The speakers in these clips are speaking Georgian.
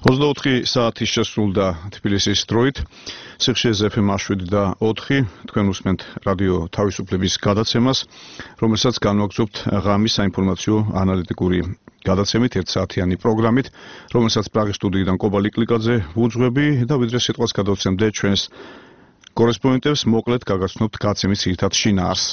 24 საათი შესრულდა თბილისის დროით. სიხშირეზე FM 7.4 თქვენ უსმენთ რადიო თავისუფლების გადაცემას, რომელსაც განვაგრძობთ ღამის საინფორმაციო ანალიტიკური გადაცემით, 1 საათიანი პროგრამით, რომელსაც პრაღის სტუდიიდან კობა ლიკლიკაძე ვუძღვები და ვიდრე სიტყვას გადავცემდე ჩვენს კორესპონდენტებს, მოკლედ გაგაცნობთ გადაცემის ძირითად შინაარსს.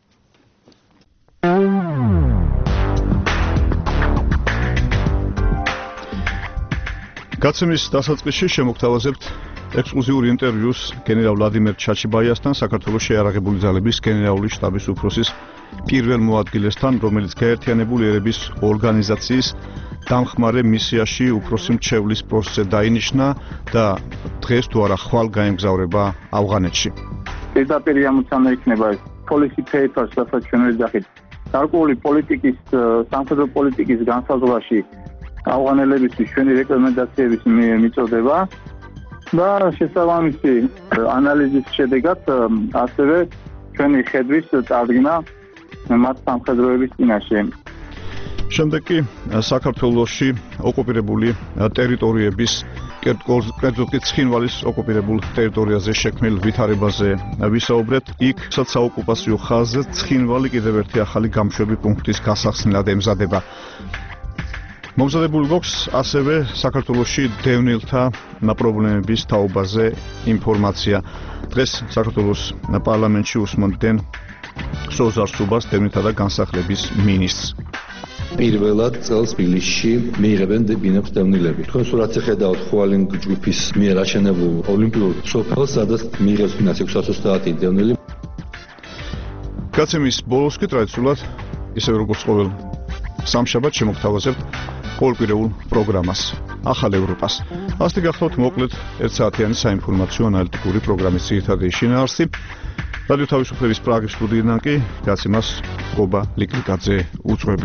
გადაცემის დასაწყისში შემოგთავაზებთ ექსკლუზიურ ინტერვიუს გენერალ ვლადიმერ ჩაჩიბაიასთან, საქართველოს შეიარაღებული ძალების გენერალური შტაბის უფროსის პირველ მოადგილესთან, რომელიც გაერთიანებული ერების ორგანიზაციის დამხმარე მისიაში უფროსი მრჩევლის პოსტზე დაინიშნა და დღეს თუ არა ხვალ გაემგზავრება ავღანეთში. პირდაპირ ამოცანა იქნება policy papers, რასაც ჩვენ ვეძახით, გარკვეული პოლიტიკის, სამხედრო პოლიტიკის განსაზღვრაში ავღანელებისთვის ჩვენი რეკომენდაციების მიწოდება და შესაბამისი ანალიზის შედეგად ასევე ჩვენი ხედვის წარდგენა მათ სამხედროების წინაშე. შემდეგ კი საქართველოში ოკუპირებული ტერიტორიების კერძოდ ცხინვალის ოკუპირებულ ტერიტორიაზე შექმნილ ვითარებაზე ვისაუბრეთ. იქ საოკუპაციო ხაზზე ცხინვალი კიდევ ერთი ახალი გამშვები პუნქტის გასახსნელად ემზადება. მომზადებული გვაქვს ასევე საქართველოში დევნილთა პრობლემების თაობაზე ინფორმაცია. დღეს საქართველოს პარლამენტში უსმენდნენ სოზარ სუბას, დევნილთა და განსახლების მინისტრს. პირველად წელს თბილისში მიიღებენ ბინებს დევნილები. თქვენ სურათზე ხედავთ ხვალინ ჯგუფის მიერ აშენებულ ოლიმპიურ სოფელს, სადაც მიიღებს ბინას 630 დევნილი. გადაცემის ბოლოს კი ტრადიციულად, ისევე როგორც ყოველ სამშაბათს შემოგთავაზებთ ყოველკვირეულ პროგრამას ახალ ევროპას. ასეთი გახლავთ მოკლედ 1 საათიანი საინფორმაციო ანალიტიკური პროგრამის ძირითადი შინაარსი. რადიო თავისუფლების პრაღის სტუდიიდან კი გადაცემას კობა ლიკლიკაძე უძღვები.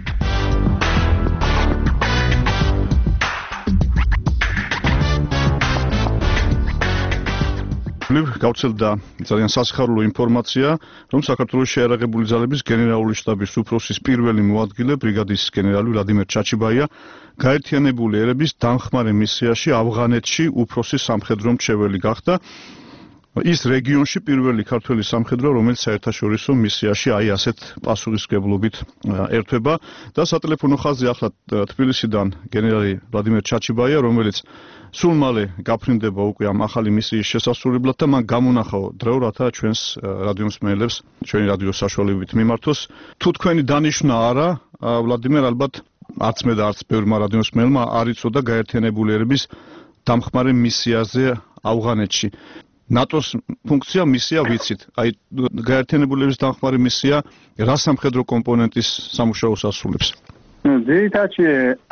გავცელდა ძალიან სასიხარულო ინფორმაცია, რომ საქართველოს შეიარაღებული ძალების გენერალური შტაბის უფროსის პირველი მოადგილე, ბრიგადის გენერალი ვლადიმერ ჩაჩიბაია, გაერთიანებული ერების დამხმარე მისიაში ავღანეთში უფროსი სამხედრო მრჩეველი გახდა. ის რეგიონში პირველი ქართველი სამხედრო, რომელიც საერთაშორისო მისიაში ასეთ პასუხისმგებლობით ერთვება და სატელეფონო ხაზზე ახლა თბილისიდან გენერალი ვლადიმერ ჩაჩიბაია, რომელიც სულ მალე გაფრინდება უკვე ამ ახალი მისიის შესასრულებლად და მან გამონახა დრო, რათა ჩვენს რადიო მსმენელებს ჩვენი რადიოს საშუალებით მიმართოს. თუ თქვენი დანიშვნა არა, ვლადიმერ, ალბათ არც მე და არც ბევრმა რადიო მსმენელმა არ იცოდა გაერთიანებული ერების დამხმარე მისიაზე ავღანეთში. ნატოს ფუნქცია მისია ვიცით. აი გაერთიანებული ერების დამხმარე მისია რა სამხედრო კომპონენტის სამუშაოს ასრულებს? ძირითადად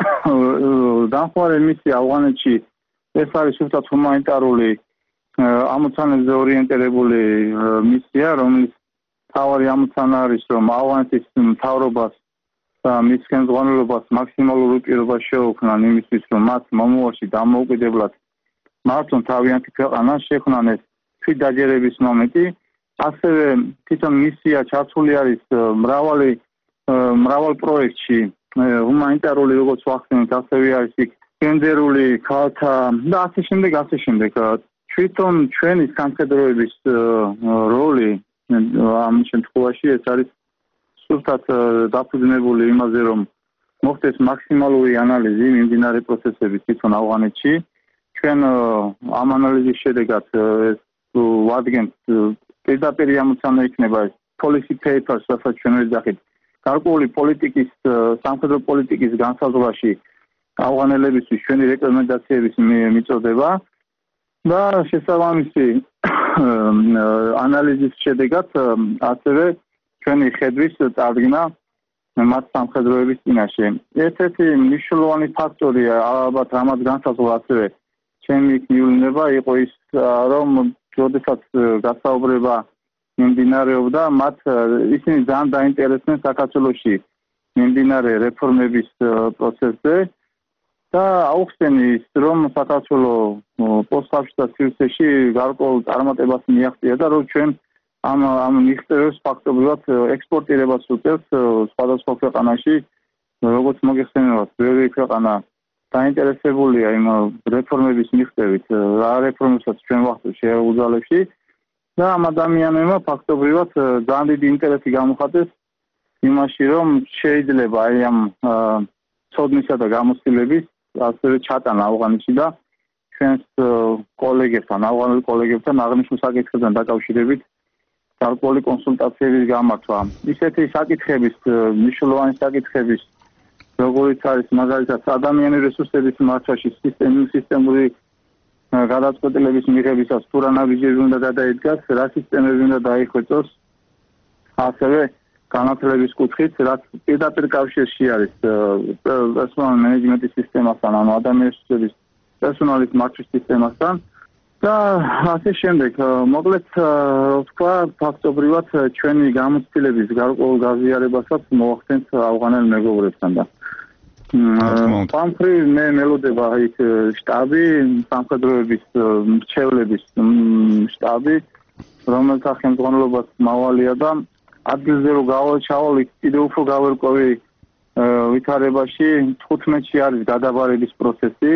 დამხმარე მისია ავღანეთში ეს არის სულთად ჰუმანიტარული ამოცანებზე ორიენტირებული მისია, რომლის მთავარი ამოცანა არის, რომ ავღანეთის მთავრობას და მის ხელმძღვანელობას მაქსიმალური პირობა შეუქმნან იმისთვის, რომ მათ მომავალში დამოუკიდებლად მართონ თავიანთი ქვეყანა შექმნან ეს თვითდაჯერების მომენტი. ასევე თვითონ მისია ჩართული არის მრავალ პროექტში, ჰუმანიტარული როგორც ვახსენეთ, ასევე არის იქ გენდერული ქალთა და ასე შემდეგ. თვითონ ჩვენი სამხედროების როლი ამ შემთხვევაში ეს არის სულთად დაფუძნებული იმაზე, რომ მოხდეს მაქსიმალური ანალიზი მიმდინარე პროცესების თვითონ ავღანეთში. ჩვენ ამ ანალიზის შედეგად ვადგენთ პირდაპირ ამოცანა იქნება policy papers, რასაც ჩვენ ვეძახით, გარკვეული პოლიტიკის, სამხედრო პოლიტიკის განსაზღვრაში ავღანელებისთვის ჩვენი რეკომენდაციების მიწოდება და შესაბამისი ანალიზის შედეგად ასევე ჩვენი ხედვის წარდგენა მათ სამხედროების წინაშე. ერთ-ერთი მნიშვნელოვანი ფაქტორია, ალბათ რამაც განსაზღვრა ასევე ჩემი მივლინება იყო ის, რომ როდესაც გასაუბრება მიმდინარეობდა, მათ ისინი ძალიან დაინტერესდნენ საქართველოში მიმდინარე რეფორმების პროცესზე და აუხსენის, რომ საქართველოს პოსტსაბჭოთა სივრცეში გარკვეულ წარმატებას მიაღწია და რომ ჩვენ ამ მიღწევებს ფაქტობრივად ექსპორტირებას უწევთ სხვადასხვა ქვეყანაში, როგორც მოგეხსენებათ, ბევრი ქვეყანა დაინტერესებულია იმ რეფორმების მიღწევით, რა რეფორმებსაც ჩვენ ვახდენთ შეერაღებულ ძალებში და ამ ადამიანებმა ფაქტობრივად ძალიან დიდი ინტერესი გამოხატეს იმაში, რომ შეიძლება აი ამ ცოდნისა და გამოცდილების ასევე ჩატანა ავღანეთში და ჩვენს კოლეგებთან, ავღანელ კოლეგებთან აღნიშნულ საკითხებთან დაკავშირებით გარკვეული კონსულტაციების გამართვა. ისეთი საკითხების, მნიშვნელოვანი საკითხების, როგორიც არის მაგალითად ადამიანური რესურსების მართვაში სისტემური გადაწყვეტილების მიღებისას თუ რა ნაბიჯები უნდა გადაიდგას, რა სისტემები უნდა დაიხვეწოს, ასევე განათლების კუთხით, რაც პირდაპირ კავშირში არის პერსონალ მენეჯმენტის სისტემასთან, ანუ ადამიანური რესურსების პერსონალის მართვის სისტემასთან და ასე შემდეგ. მოკლედ, თქვა, ფაქტობრივად ჩვენი გამოცდილების გარკვეულ გაზიარებასაც მოახდენთ ავღანელ მეგობრებთან და პამფრი მე მელოდება იქ შტაბი, სამხედროების მრჩევლების შტაბი, რომელთა ხელმძღვანელობას მავალია და ადგილზე რო ჩავალ კიდევ უფრო გავერკვევი ვითარებაში 15-ში არის გადაბარების პროცესი.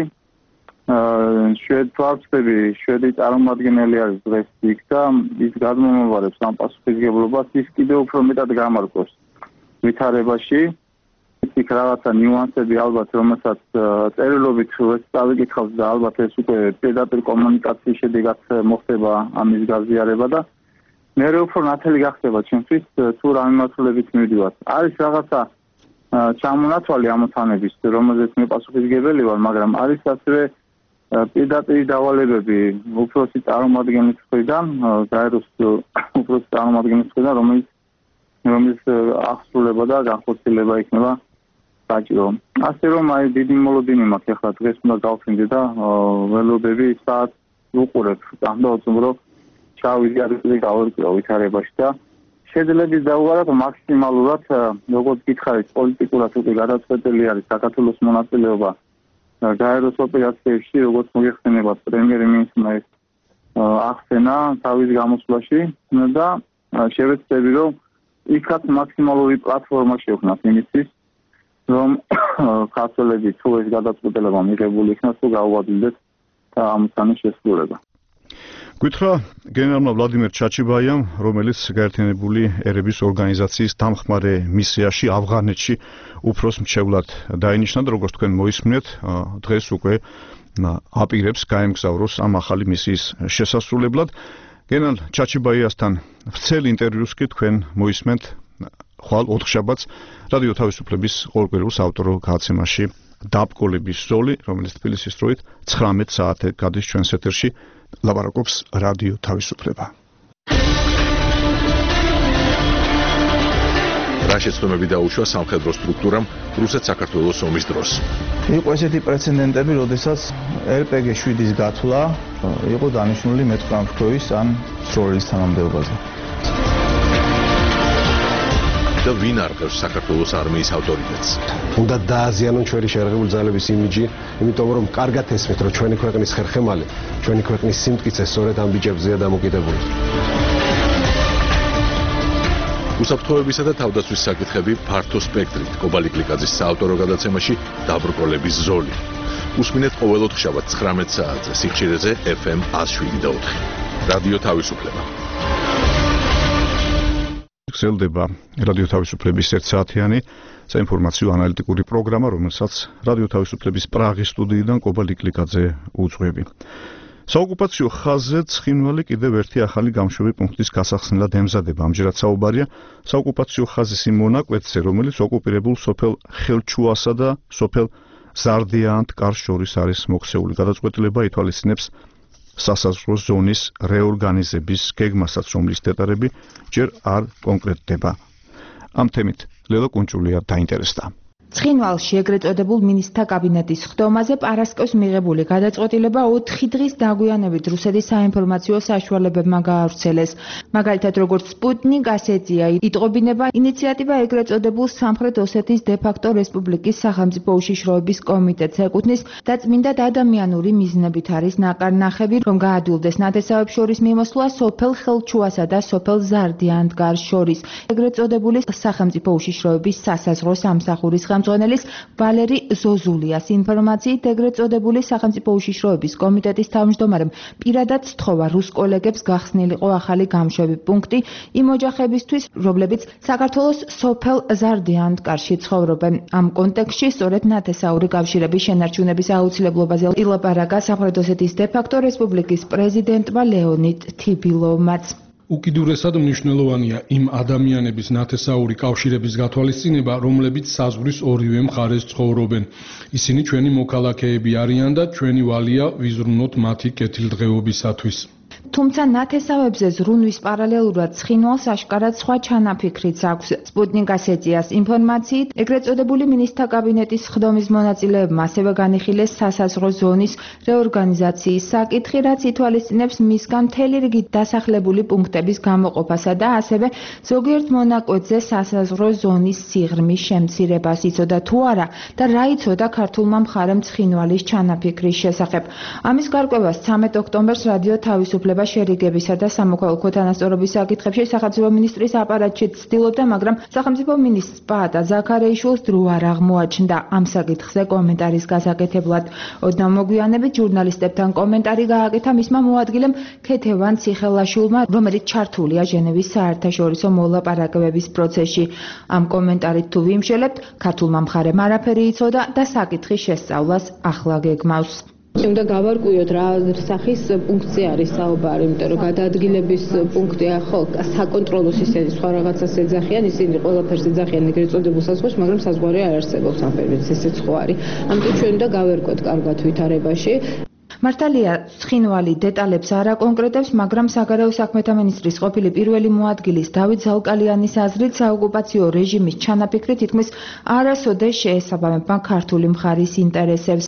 შვედები, შვედი წარმომადგენელი არის დღეს იქ და ის გადმომაბარებს ამ პასუხისმგებლობას, ის კიდევ უფრო მეტად გამარკვევს ვითარებაში. იქ რაღაცა ნიუანსები ალბათ, რომელსაც წერილობით წავიკითხავს და ალბათ ეს უკვე პირდაპირ კომუნიკაციის შედეგად მოხდება ამის გაზიარება და მე უფრო ნათელი გახდება ჩვენთვის თუ რა მიმართულებით მივდივართ. არის რაღაცა ჩამონათვალი ამოცანების, რომელზეც მე პასუხისმგებელი ვარ, მაგრამ არის ასევე პირდაპირ დავალებები უფროსი წარმომადგენლის მხრიდან, გაეროს უფროსი წარმომადგენლის მხრიდან, რომელიც აღსრულება და განხორციელება იქნება საჭირო. ასე რომ აი დიდი მოლოდინი მაქვს ახლა დღეს უნდა გავხსნიდე და ველოდები საათს ვუყურებ დამოწმრო ჩავიზიარებ გავერკვევ ვითარებაში და შეძლების დაუღალავ მაქსიმალურად როგორც გითხარით პოლიტიკურად უკვე გადაწყვეტილი არის საქართველოს მონაწილეობა გაეროს ოპერაციებში, როგორც მოიხსენება პრემიერ-მინისტრმა ახსენა თავის გამოსვლაში და შევეცდები, რომ იქაც მაქსიმალური პლატფორმა შევქმნათ იმისთვის, რომ ქართველები თუ ეს გადაწყვეტილება მიღებული იქნას, თუ გაუადვილდეთ და ამოცანის შესრულება. გითხრა გენერალმა ვლადიმერ ჩაჩიბაიამ, რომელიც გაერთიანებული ერების ორგანიზაციის დამხმარე მისიაში ავღანეთში უფროს მრჩევლად დაინიშნა და როგორც თქვენ მოისმენთ, დღეს უკვე აპირებს გაემგზავროს ამ ახალი მისიის შესასრულებლად. გენერალ ჩაჩიბაიასთან ვრცელ ინტერვიუს კი თქვენ მოისმენთ ხვალ ოთხშაბათს რადიო თავისუფლების ყოველკვირეულ საავტორო გადაცემაში დაბკოლების ზოლი, რომელიც თბილისის დროით 19 საათზე გადის ჩვენს ეთერში. ლაპარაკობს რადიო თავისუფლება. რა შეცდომები დაუშვა სამხედრო სტრუქტურამ რუსეთ-საქართველოს ომის დროს. იყო ესეთი პრეცედენტები, როდესაც RPG 7-ის გათვლა იყო დანიშნული მეტყამფრთოვის ან სროლის თანამდებობაზე. და ვინ არყევს საქართველოს არმიის ავტორიტეტს? უნდა დააზიანონ ჩვენი შეერაღებული ძალების იმიჯი, იმიტომ რომ კარგად ესმით, რომ ჩვენი ქვეყნის ხერხემალი, ჩვენი ქვეყნის სიმტკიცე სწორედ ამ ბიჭებზეა დამოკიდებული. უსაფრთხოებისა და თავდაცვის საკითხები ფართო სპექტრით კობალი კლიკაძის საავტორო გადაცემაში დაბრკოლების ზოლი. უსმინეთ ყოველ ოთხშაბათს 19 საათზე სიხშირეზე FM 107.4. რადიო თავისუფლება. გრძელდება რადიო თავისუფლების 1 საათიანი საინფორმაციო ანალიტიკური პროგრამა, რომელსაც რადიო თავისუფლების პრაღის სტუდიიდან კობალი კლიკაძე უძღვები. საოკუპაციო ხაზზე ცხინვალი კიდევ ერთი ახალი გამშვები პუნქტის გასახსნელად ემზადება. ამჯერად საუბარია საოკუპაციო ხაზის იმ მონაკვეთზე, რომელიც ოკუპირებულ სოფელ ხელჩუასა და სოფელ ზარდიანთ კარს შორის არის მოქცეული. გადაწყვეტილება ითვალისწინებს სასაზღვრო ზონის რეორგანიზების გეგმასაც, რომლის დეტალები ჯერ არ კონკრეტდება. ამ თემით ლელა კუნჭულია დაინტერესდა. ცხინვალში ეგრეთ წოდებულ მინისტრთა კაბინეტის ხდომაზე პარასკევს მიღებული გადაწყვეტილება 4 დღის დაგვიანებით რუსეთის საინფორმაციო საშუალებებმა გაავრცელეს. მაგალითად, როგორც სპუტნიკ, ასეთია იტყობინება ინიციატივა ეგრეთ წოდებულ სამხრეთ ოსეთის დე-ფაქტო რესპუბლიკის სახელმწიფო უშიშროების კომიტეტს ეკუთვნის და წმინდად ადამიანური მიზნებით არის ნაკარნახები, რომ გაადვილდეს ნათესავებს შორის მიმოსვლა სოფელ ხელჩუასა და სოფელ ზარდიანთ გარს შორის. ეგრეთ წოდებული სახელმწიფო უშიშროების სასაზღვრო სამსახურის ხელმძღვანელის ვალერი ზოზულიას ინფორმაციით, ეგრეთ წოდებული სახელმწიფო უშიშროების კომიტეტის თავმჯდომარემ პირადად სთხოვა რუს კოლეგებს გახსნილიყო ახალი გამშვები პუნქტი იმ ოჯახებისთვის, რომლებიც საქართველოს სოფელ ზარდიანტკარში ცხოვრობენ. ამ კონტექსტში სწორედ ნათესაური კავშირების შენარჩუნების აუცილებლობაზე ილაპარაკა სამხრეთ ოსეთის დე-ფაქტო რესპუბლიკის პრეზიდენტმა ლეონიდ თიბილოვმაც. უკიდურესად მნიშვნელოვანია იმ ადამიანების ნათესაური კავშირების გათვალისწინება, რომლებიც საზღვრის ორივე მხარეს ცხოვრობენ. ისინი ჩვენი მოქალაქეები არიან და ჩვენი ვალია ვიზრუნოთ მათი კეთილდღეობისათვის. თუმცა ნათესავებზე ზრუნვის პარალელურად ცხინვალს აშკარად სხვა ჩანაფიქრიც აქვს. სპუტნიკ ასეთიას ინფორმაციით, ეგრეთ წოდებული მინისტრთა კაბინეტის ხდომის მონაწილეებმა ასევე განიხილეს სასაზღვრო ზონის რეორგანიზაციის საკითხი, რაც ითვალისწინებს მისგან მთელი რიგი დასახლებული პუნქტების გამოყოფასა და ასევე ზოგიერთ მონაკვეთზე სასაზღვრო ზონის სიღრმის შემცირებას. იცოდა თუ არა და რა იცოდა ქართულმა მხარემ ცხინვალის ჩანაფიქრის შესახებ. ამის გარკვევას 13 ოქტომბერს რადიო თავისუფლება შერიგებისა და სამოქალაქო თანასწორობის საკითხებში სახელმწიფო მინისტრის აპარატში ცდილობდა, მაგრამ სახელმწიფო მინისტრს პაატა ზაქარეიშვილს დრო არ აღმოაჩნდა ამ საკითხზე კომენტარის გასაკეთებლად. ოდნავ მოგვიანებით ჟურნალისტებთან კომენტარი გააკეთა მისმა მოადგილემ ქეთევან ციხელაშვილმა, რომელიც ჩართულია ჟენევის საერთაშორისო მოლაპარაკებების პროცესში. ამ კომენტარით თუ ვიმშელებთ, ქართულმა მხარემ არაფერი იცოდა და საკითხის შესწავლას ახლა გეგმავს. უნდა გავარკვიოთ რა სახის პუნქტზე არის საუბარი, იმიტომ რომ გადაადგილების პუნქტია ხო საკონტროლო სისტემის სხვა რაღაცას ეძახიან, ისინი ყველაფერს ეძახიან ეგრეთ წოდებულ საზღვარს, მაგრამ საზღვარი არ არსებობს ამ პერიოდში, ესეც ხო არის. ამიტომ ჩვენ უნდა გავერკვოთ კარგად ვითარებაში. მართალია, ცხინვალი დეტალებს არ აკონკრეტებს, მაგრამ საგარეო საქმეთა მინისტრის ყოფილი პირველი მოადგილის დავით ზალკალიანის აზრით, საოკუპაციო რეჟიმის ჩანაფიქრი თითქმის არასოდეს შეესაბამება ქართული მხარის ინტერესებს.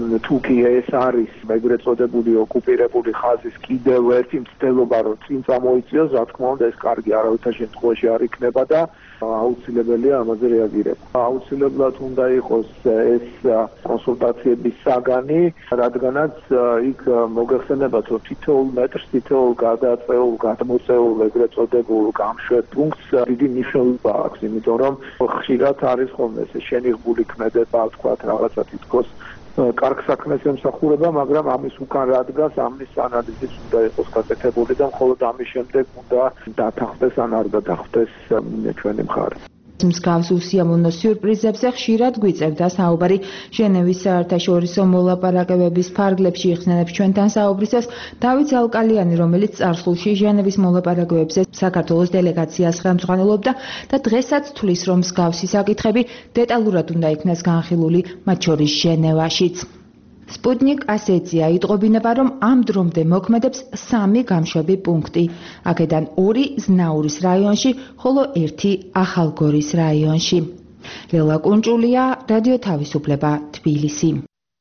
თუკი ეს არის ეგრეთ წოდებული ოკუპირებული ხაზის კიდევ ერთი მცდელობა, რომ წინ წამოიწიოს, რა თქმა უნდა, ეს კარგი არავითარ შემთხვევაში არ იქნება და აუცილებელია ამაზე რეაგირება. აუცილებლად უნდა იყოს ეს კონსულტაციების საგანი, რადგანაც იქ მოგეხსენებათ, რომ თითოეულ მეტრს, თითოეულ გადაწეულ, გადმოწეულ ეგრეთ წოდებულ გამშვებ პუნქტს დიდი მნიშვნელობა აქვს, იმიტომ რომ ხშირად არის ხოლმე ეს შენიღბული ქმედება, თქვათ რაღაცა თითქოს კარგ საქმეს ემსახურება, მაგრამ ამის უკან რა დგას, ამის ანალიზიც უნდა იყოს გაკეთებული და მხოლოდ ამის შემდეგ უნდა დათანხმდეს ან არ დათანხმდეს ჩვენი მხარე. მსგავს უსიამოვნო სიურპრიზებზე ხშირად გვიწევდა საუბარი ჟენევის საერთაშორისო მოლაპარაკებების ფარგლებში იხსენებს ჩვენთან საუბრისას დავით ზალკალიანი, რომელიც წარსულში ჟენევის მოლაპარაკებებზე საქართველოს დელეგაციას ხელმძღვანელობდა და დღესაც თვლის, რომ მსგავსი საკითხები დეტალურად უნდა იქნას განხილული, მათ შორის ჟენევაშიც. სპუტნიკ ასეთია იტყობინება, რომ ამ დრომდე მოქმედებს 3 გამშვები პუნქტი. აქედან 2 ზნაურის რაიონში, ხოლო 1 ახალგორის რაიონში. ლელა კუნჭულია, რადიო თავისუფლება, თბილისი.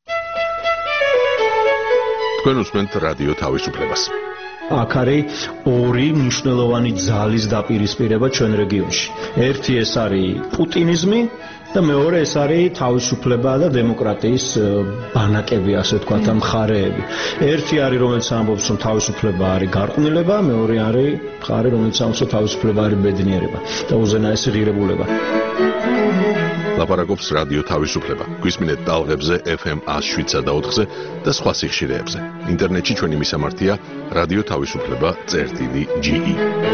თქვენ უსმენთ რადიო თავისუფლებას. აქ არის 2 მნიშვნელოვანი ძალის დაპირისპირება ჩვენ რეგიონში. ერთი ეს არის პუტინიზმი და მეორე ეს არის თავისუფლება და დემოკრატიის ბანაკები, ასე ვთქვათ, მხარეები. ერთი არის, რომელიც ამბობს, რომ თავისუფლება არის გარყვნილება, მეორე არის მხარე, რომელიც ამბობს, რომ თავისუფლება არის ბედნიერება და უზენაესი ღირებულება. ლაპარაკობს რადიო თავისუფლება. გვისმინეთ ტალღებზე FM 107.4-ზე და სხვა სიხშირეებზე. ინტერნეტში ჩვენი მისამართია რადიო თავისუფლება.ge.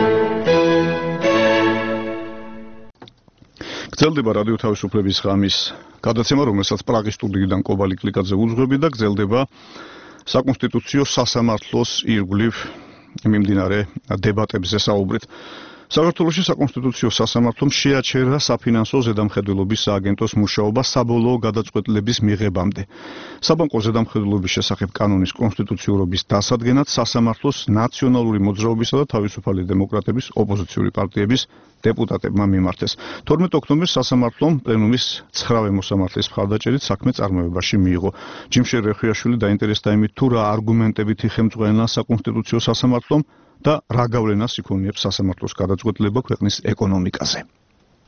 გრძელდება რადიო თავისუფლების ღამის გადაცემა, რომელსაც პრაღის სტუდიიდან კობალი კლიკაძე უძღვები და გრძელდება საკონსტიტუციო სასამართლოს ირგვლივ მიმდინარე დებატებზე საუბრით. საქართველოში საკონსტიტუციო სასამართლომ შეაჩერა საფინანსო ზედამხედველობის სააგენტოს მუშაობა საბოლოო გადაწყვეტილების მიღებამდე. საბანკო ზედამხედველობის შესახებ კანონის კონსტიტუციურობის დასადგენად სასამართლოს ნაციონალური მოძრაობისა და თავისუფალი დემოკრატების ოპოზიციური პარტიების დეპუტატებმა მიმართეს. 12 ოქტომბერს სასამართლომ პლენუმის 9-ვე მოსამართლის მხარდაჭერით საქმე წარმოებაში მიიღო. ჯიმშე რეხუიაშვილი დაინტერესდა იმით, თუ რა არგუმენტებით იხემძღვენა საკონსტიტუციო სასამართლომ და რა გავლენას იქონიებს სასამართლოს გადაწყვეტილება ქვეყნის ეკონომიკაზე.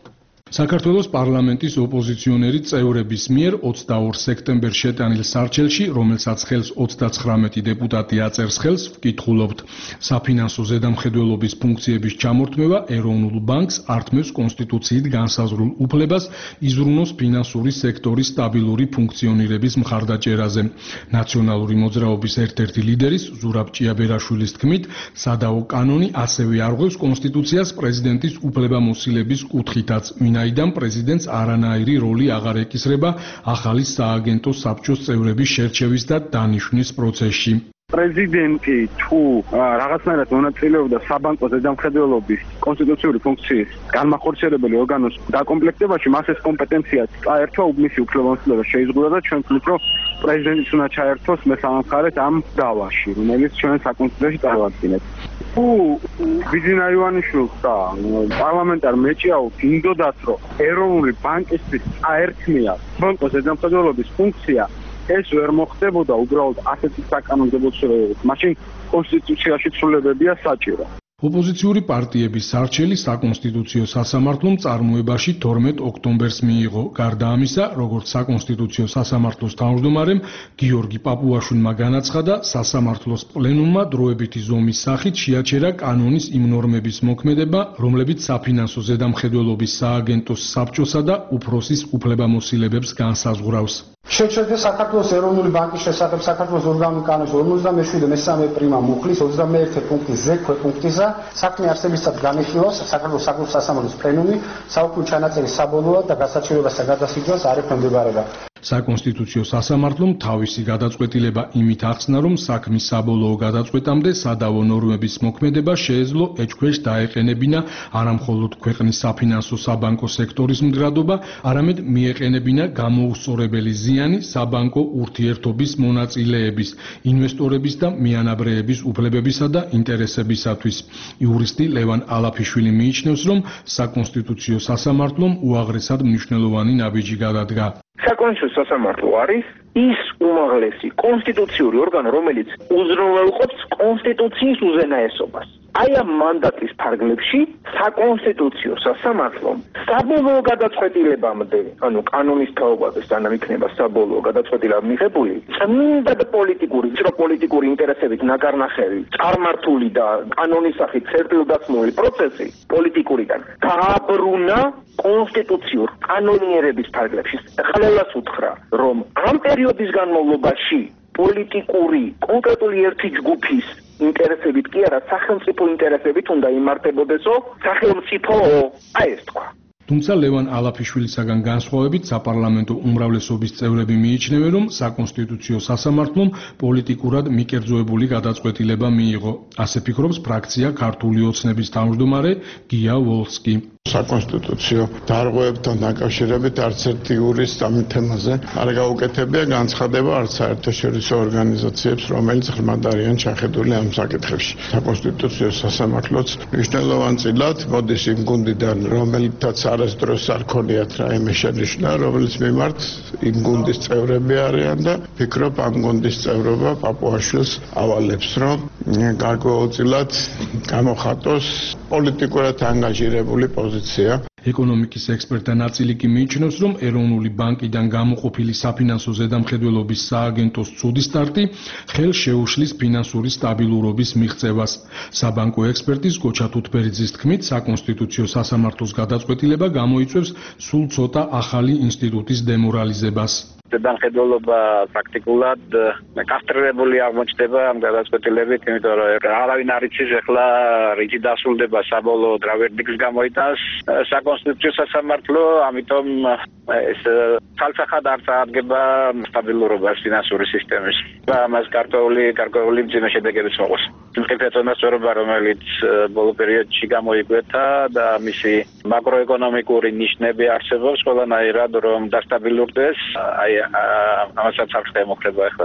საქართველოს პარლამენტის ოპოზიციონერი წევრების მიერ 22 სექტემბერს შეტანილ სარჩელში, რომელსაც ხელს 39 დეპუტატი აწერს ხელს, ვკითხულობთ: საფინანსო ზედამხედველობის ფუნქციების ჩამორთმევა ეროვნულ ბანკს ართმევს კონსტიტუციით განსაზღვრულ უფლებას იზრუნოს ფინანსური სექტორის სტაბილური ფუნქციონირების მხარდაჭერაზე. ნაციონალური მოძრაობის ერთ-ერთი ლიდერის ზურაბ ჭიაბერაშვილის თქმით, სადაო კანონი ასევე არღვევს კონსტიტუციას პრეზიდენტის უფლებამოსილების კუთხითაც, ვინაიდან პრეზიდენტს არანაირი როლი აღარ ეკისრება ახალი სააგენტო საბჭოს წევრების შერჩევის და დანიშვნის პროცესში. პრეზიდენტი თუ რაღაცნაირად მონაწილეობდა საბანკო ზედამხედველობის კონსტიტუციური ფუნქციის განმახორციელებელი ორგანოს დაკომპლექტებაში, მას ეს კომპეტენცია წაერთვა, მისი უფლებამოსილება შეიზღუდა და ჩვენ ვთვლით, რომ პრეზიდენტიც უნდა ჩაერთვოს მესამე მხარეს ამ დავაში, რომელიც ჩვენ საკონსტიტუციაში წარვადგენთ. თუ ბიძინა ივანიშვილს და პარლამენტარ მეჭიაუს ინდოდათ, რომ ეროვნული ბანკისთვის წაერთმია ბანკო ზედამხედველობის ფუნქცია, ეს ვერ მოხდებოდა უბრალოდ ასეთი საკანონმდებლო ცვლილებებით. მაშინ კონსტიტუციაში ცვლილებებია საჭირო. ოპოზიციური პარტიების სარჩელი საკონსტიტუციო სასამართლომ წარმოებაში 12 ოქტომბერს მიიღო. გარდა ამისა, როგორც საკონსტიტუციო სასამართლოს თავმჯდომარემ გიორგი პაპუაშვილმა განაცხადა, სასამართლოს პლენუმმა დროებითი ზომის სახით შეაჩერა კანონის იმ ნორმების მოქმედება, რომლებიც საფინანსო ზედამხედველობის სააგენტოს საბჭოსა და უფროსის უფლებამოსილებებს განსაზღვრავს. შეჩერდა საქართველოს ეროვნული ბანკის შესახებ საქართველოს ორგანული კანონის 57 მესამე პრიმა მუხლის 21 პუნქტის ზე ქვეპუნქტისა საქმე არსებისას განიხილავს საქართველოს საკუთრივ სასამართლოს პლენუმი საუქმე ჩანაწერის საბოლოოდ და გასაჩივრებასა გადასიძვას არ ექვემდებარება. საკონსტიტუციო სასამართლომ თავისი გადაწყვეტილება იმით ახსნა, რომ საქმის საბოლოო გადაწყვეტამდე სადავო ნორმების მოქმედება შეეძლო ეჭქვეშ დაეყენებინა არამხოლოდ ქვეყნის საფინანსო საბანკო სექტორის მდგრადობა, არამედ მიეყენებინა გამოუსწორებელი ზიანი საბანკო ურთიერთობის მონაწილეების, ინვესტორების და მიანაბრეების უფლებებისა და ინტერესებისათვის. იურისტი ლევან ალაფიშვილი მიიჩნევს, რომ საკონსტიტუციო სასამართლომ უაღრესად მნიშვნელოვანი ნაბიჯი გადადგა. საკონსტიტუციო სასამართლო არის ის უმაღლესი კონსტიტუციური ორგანო, რომელიც უზრუნველყოფს კონსტიტუციის უზენაესობას. აი ამ მანდატის ფარგლებში საკონსტიტუციო სასამართლომ საბოლოო გადაწყვეტილებამდე, ანუ კანონის თაობაზე სანამ იქნება საბოლოო გადაწყვეტილება მიღებული, წმინდა და პოლიტიკური ინტერესებით ნაკარნახევი, წარმართული და კანონის სახით წერტილდასმული პროცესი პოლიტიკურიდან გააბრუნა კონსტიტუციურ კანონიერების ფარგლებში. ხელას უთხრა, რომ ამ პერიოდის განმავლობაში პოლიტიკური კონკრეტული ერთი ჯგუფის ინტერესებით კი არა, სახელმწიფო ინტერესებით უნდა იმართებოდესო სახელმწიფო, აი ეს თქვა. თუმცა ლევან ალაფიშვილისაგან განსხვავებით საპარლამენტო უმრავლესობის წევრები მიიჩნევენ, რომ საკონსტიტუციო სასამართლომ პოლიტიკურად მიკერძოებული გადაწყვეტილება მიიღო. ასე ფიქრობს ფრაქცია ქართული ოცნების თავმჯდომარე გია ვოლსკი. საკონსტიტუციო დარღვევებთან დაკავშირებით არც ერთი იურისტ ამ თემაზე არ გაუკეთებია განცხადება არც საერთაშორისო ორგანიზაციებს, რომელიც ღრმად არიან ჩახედული ამ საკითხებში. საკონსტიტუციო სასამართლოც მნიშვნელოვანწილად მოდის იმ გუნდიდან, რომელთაც არასდროს არ ქონიათ რაიმე შენიშვნა, რომელიც მიმართ იმ გუნდის წევრები არიან და ფიქრობ ამ გუნდის წევრობა პაპუაშვილს ავალებს, რომ გარკვეულწილად გამოხატოს პოლიტიკურად ანგაჟირებული პოზიცია. ეკონომიკის ექსპერტთა ნაწილი კი მიიჩნევს, რომ ეროვნული ბანკიდან გამოყოფილი საფინანსო ზედამხედველობის სააგენტოს ცუდი სტარტი ხელს შეუშლის ფინანსური სტაბილურობის მიღწევას. საბანკო ექსპერტის გოჩა თუთბერიძის თქმით, საკონსტიტუციო სასამართლოს გადაწყვეტილება გამოიწვევს სულ ცოტა ახალი ინსტიტუტის დემორალიზებას. ზედამხედველობა პრაქტიკულად კასტრირებული აღმოჩნდება ამ გადაწყვეტილებით, იმიტომ რომ არავინ არ იცის ახლა რითი დასრულდება საბოლოოდ რა ვერდიქტს გამოიტანს საკონსტიტუციო სასამართლო, ამიტომ ეს ხალხად არ წარადგება სტაბილურობას ფინანსური სისტემის. ამას გარკვეული მძიმე შედეგებიც მოყავს. მყიფეწონასწორობა, რომელიც ბოლო პერიოდში გამოიკვეთა და მისი მაკროეკონომიკური ნიშნები არსებობს ყველანაირად, რომ დასტაბილურდეს, ამასაც არ ხდება მოხდება ახლა დღეს.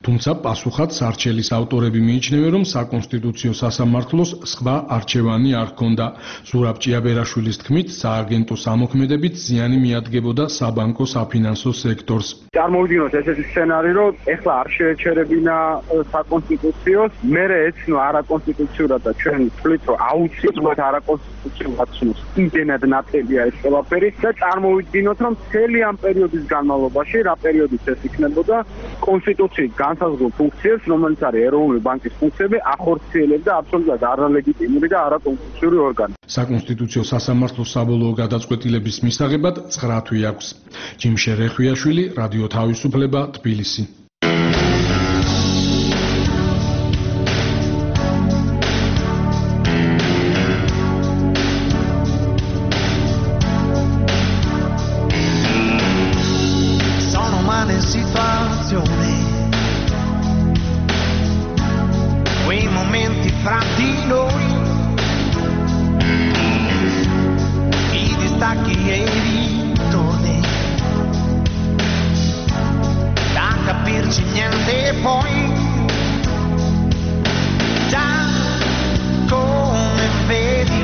თუმცა პასუხად სარჩელის ავტორები მიიჩნევენ, რომ საკონსტიტუციო სასამართლოს სხვა არჩევანი არ ჰქონდა. ზურაბ ჭიაბერაშვილის თქმით, სააგენტო სამოქმედებით ზიანი მიადგებოდა საბანკო საფინანსო სექტორს. წარმოვიდგინოთ ესეთი სცენარი, რომ ეხლა არ შეეჩერებინა საკონსტიტუციოს, მერე ეცნო არაკონსტიტუციურად და ჩვენ ვთვლით, რომ აუცილებლად არაკონსტიტუციურად ცნოს. იმდენად ნათელია ეს ყველაფერი და წარმოვიდგინოთ, რომ მთელი ამ პერიოდის განმავლობაში, რა პერიოდიც ეს იქნებოდა, კონსტიტუციის განსაზღვრულ ფუნქციებს, რომელიც არის ეროვნული ბანკის ფუნქციები, ახორციელებდა აბსოლუტურად არალეგიტიმური და არაკონსტიტუციური ორგანო. საკონსტიტუციო სასამართლოს საბოლოო გადაწყვეტილების მისაღებად 9 თვი აქვს. ჯიმშე რეხვიაშვილი, რადიო თავისუფლება, თბილისი. Quei momenti fra di noi, i distacchi e i ritorni, da capirci niente poi, già come vedi,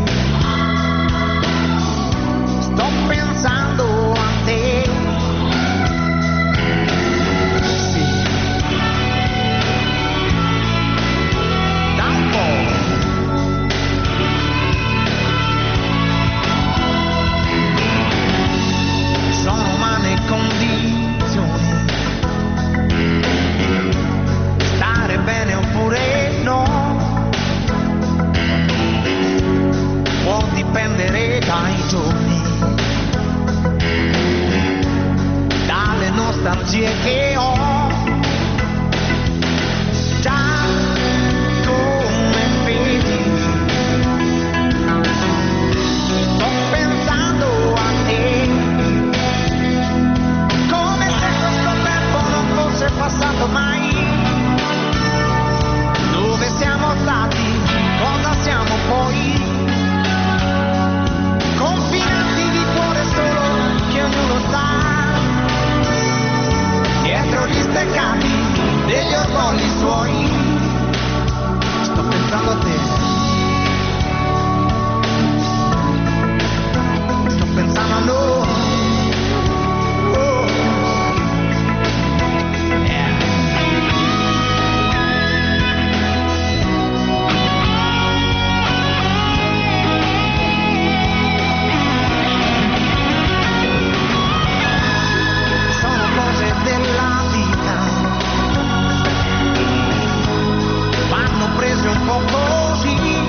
sto pensando a te. Condizioni, stare bene oppure no, può dipendere dai giorni, dalle nostalgie che ho, già come vedi, sto pensando a te. È passato mai, dove siamo stati, cosa siamo poi, confinati di cuore solo che ognuno sa, dietro gli steccati degli orgogli suoi, sto pensando a te, sto pensando a noi. Un po' così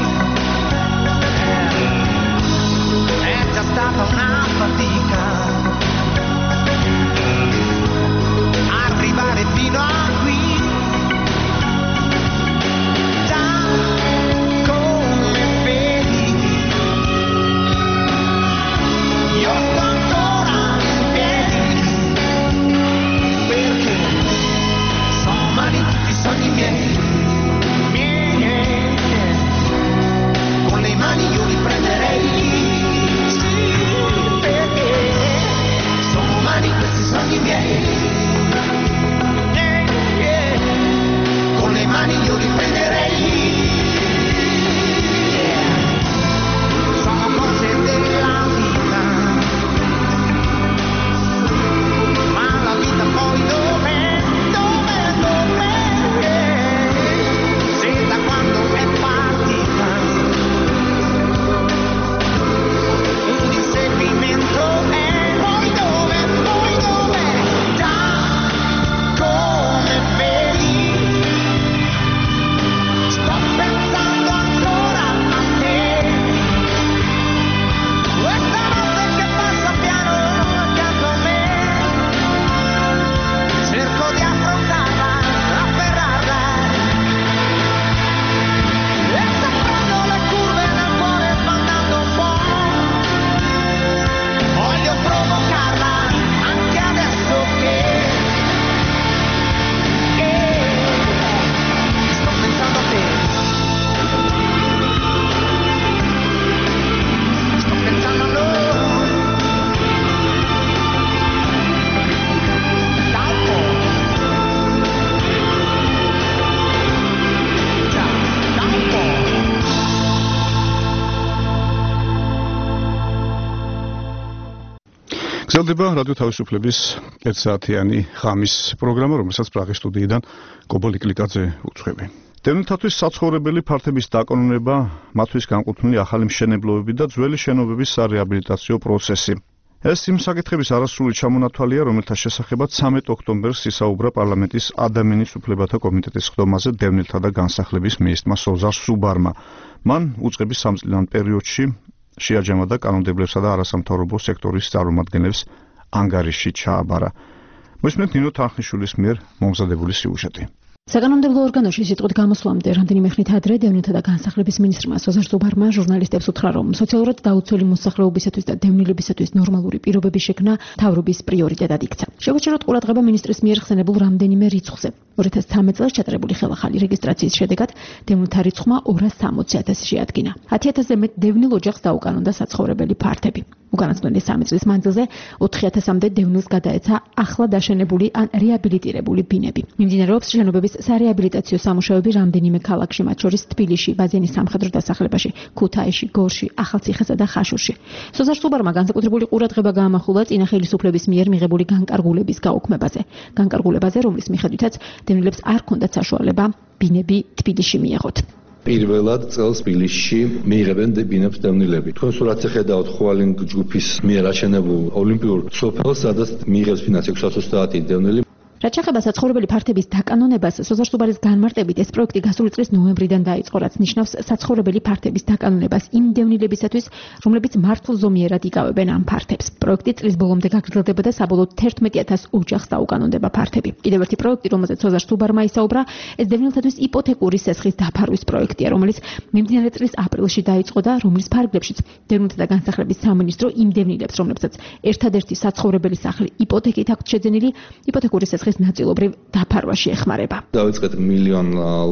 ვრცელდება რადიო თავისუფლების 1 საათიანი ღამის პროგრამა, რომელსაც პრაღის სტუდიიდან კობალი კლიკაძე უძღვები. დევნილთათვის საცხოვრებელი ფართების დაკონუნება, მათთვის განკუთვნილი ახალი მშენებლობები და ძველი შენობების სარეაბილიტაციო პროცესი. ეს იმ საკითხების არასრული ჩამონათვალია, რომელთა შესახებაც 13 ოქტომბერს ისაუბრა პარლამენტის ადამიანის უფლებათა კომიტეტის ხდომაზე დევნილთა და განსახლების მინისტრმა სოზარ სუბარმა. მან უწყების სამწლიან პერიოდში შეაჯამა და კანონმდებლებსა და არასამთავრობო სექტორის წარმომადგენლებს ანგარიში ჩააბარა. მოსმენთ ნინო თანხიშვილის მიერ მომზადებული სიუჟეტი. საკანონმდებლო ორგანოში სიტყვით გამოსვლამდე რამდენიმე ხნით ადრე დევნილთა და განსახლების მინისტრმა სოზარ სუბარმა ჟურნალისტებს უთხრა, რომ სოციალურად დაუცველი მოსახლეობისათვის და დევნილებისათვის ნორმალური პირობების შექმნა მთავრობის პრიორიტეტად იქცა. შევაჩეროთ ყურადღება მინისტრის მიერ ხსენებულ რამდენიმე რიცხვზე. 2013 წელს ჩატარებული ხელახალი რეგისტრაციის შედეგად დევნილთა რიცხვმა 260,000 შეადგინა. 10,000-ზე მეტ დევნილ ოჯახს დაუკანონდა საცხოვრებელი ფართები. უკანასკნელი 3 წლის მანძილზე 4,000-მდე დევნილს გადაეცა ახლა დაშენებული ან რეაბილიტირებული ბინები. მიმდინარეობს შენობების სარეაბილიტაციო სამუშაოები რამდენიმე ქალაქში, მათ შორის თბილისში, ბაზენის სამხედრო დასახლებაში, ქუთაისში, გორში, ახალციხესა და ხაშურში. სოზარ სუბარმა განსაკუთრებული ყურადღება გაამახვილა წინა ხელისუფლების მიერ მიღებული განკარგულების გაუქმებაზე. განკარგულებაზე, რომლის მიხედვითაც დევნილებს არ ჰქონდათ საშუალება ბინები თბილისში მიეღოთ. პირველად წელს თბილისში მიიღებენ ბინებს დევნილები. თქვენ სურათზე ხედავთ ხვალინ ჯგუფის მიერ აშენებულ ოლიმპიურ სოფელს, სადაც მიიღებს ბინას 630 დევნილი. რაც შეეხება საცხოვრებელი ფართების დაკანონებას, სოზარ სუბარის განმარტებით ეს პროექტი გასული წლის ნოემბრიდან დაიწყო, რაც ნიშნავს საცხოვრებელი ფართების დაკანონებას იმ დევნილებისათვის, რომლებიც მართლზომიერად იკავებენ ამ ფართებს. პროექტი წლის ბოლომდე გაგრძელდება და საბოლოოდ 11,000 ოჯახს დაუკანონდება ფართები. კიდევ ერთი პროექტი, რომელზეც სოზარ სუბარმა ისაუბრა, ეს დევნილთათვის იპოთეკური სესხის დაფარვის პროექტია, რომელიც მიმდინარე წლის აპრილში დაიწყო და რომლის ფარგლებშიც დევნილთა და განსახლების სამინისტრო იმ დევნილებს, რომლებსაც ერთადერთი საცხოვრებელი სახლი იპოთეკით აქვთ შეძენილი, იპოთეკური სესხის ნაწილობრივ დაფარვაში ეხმარება. დავიწყეთ $1 მილიონ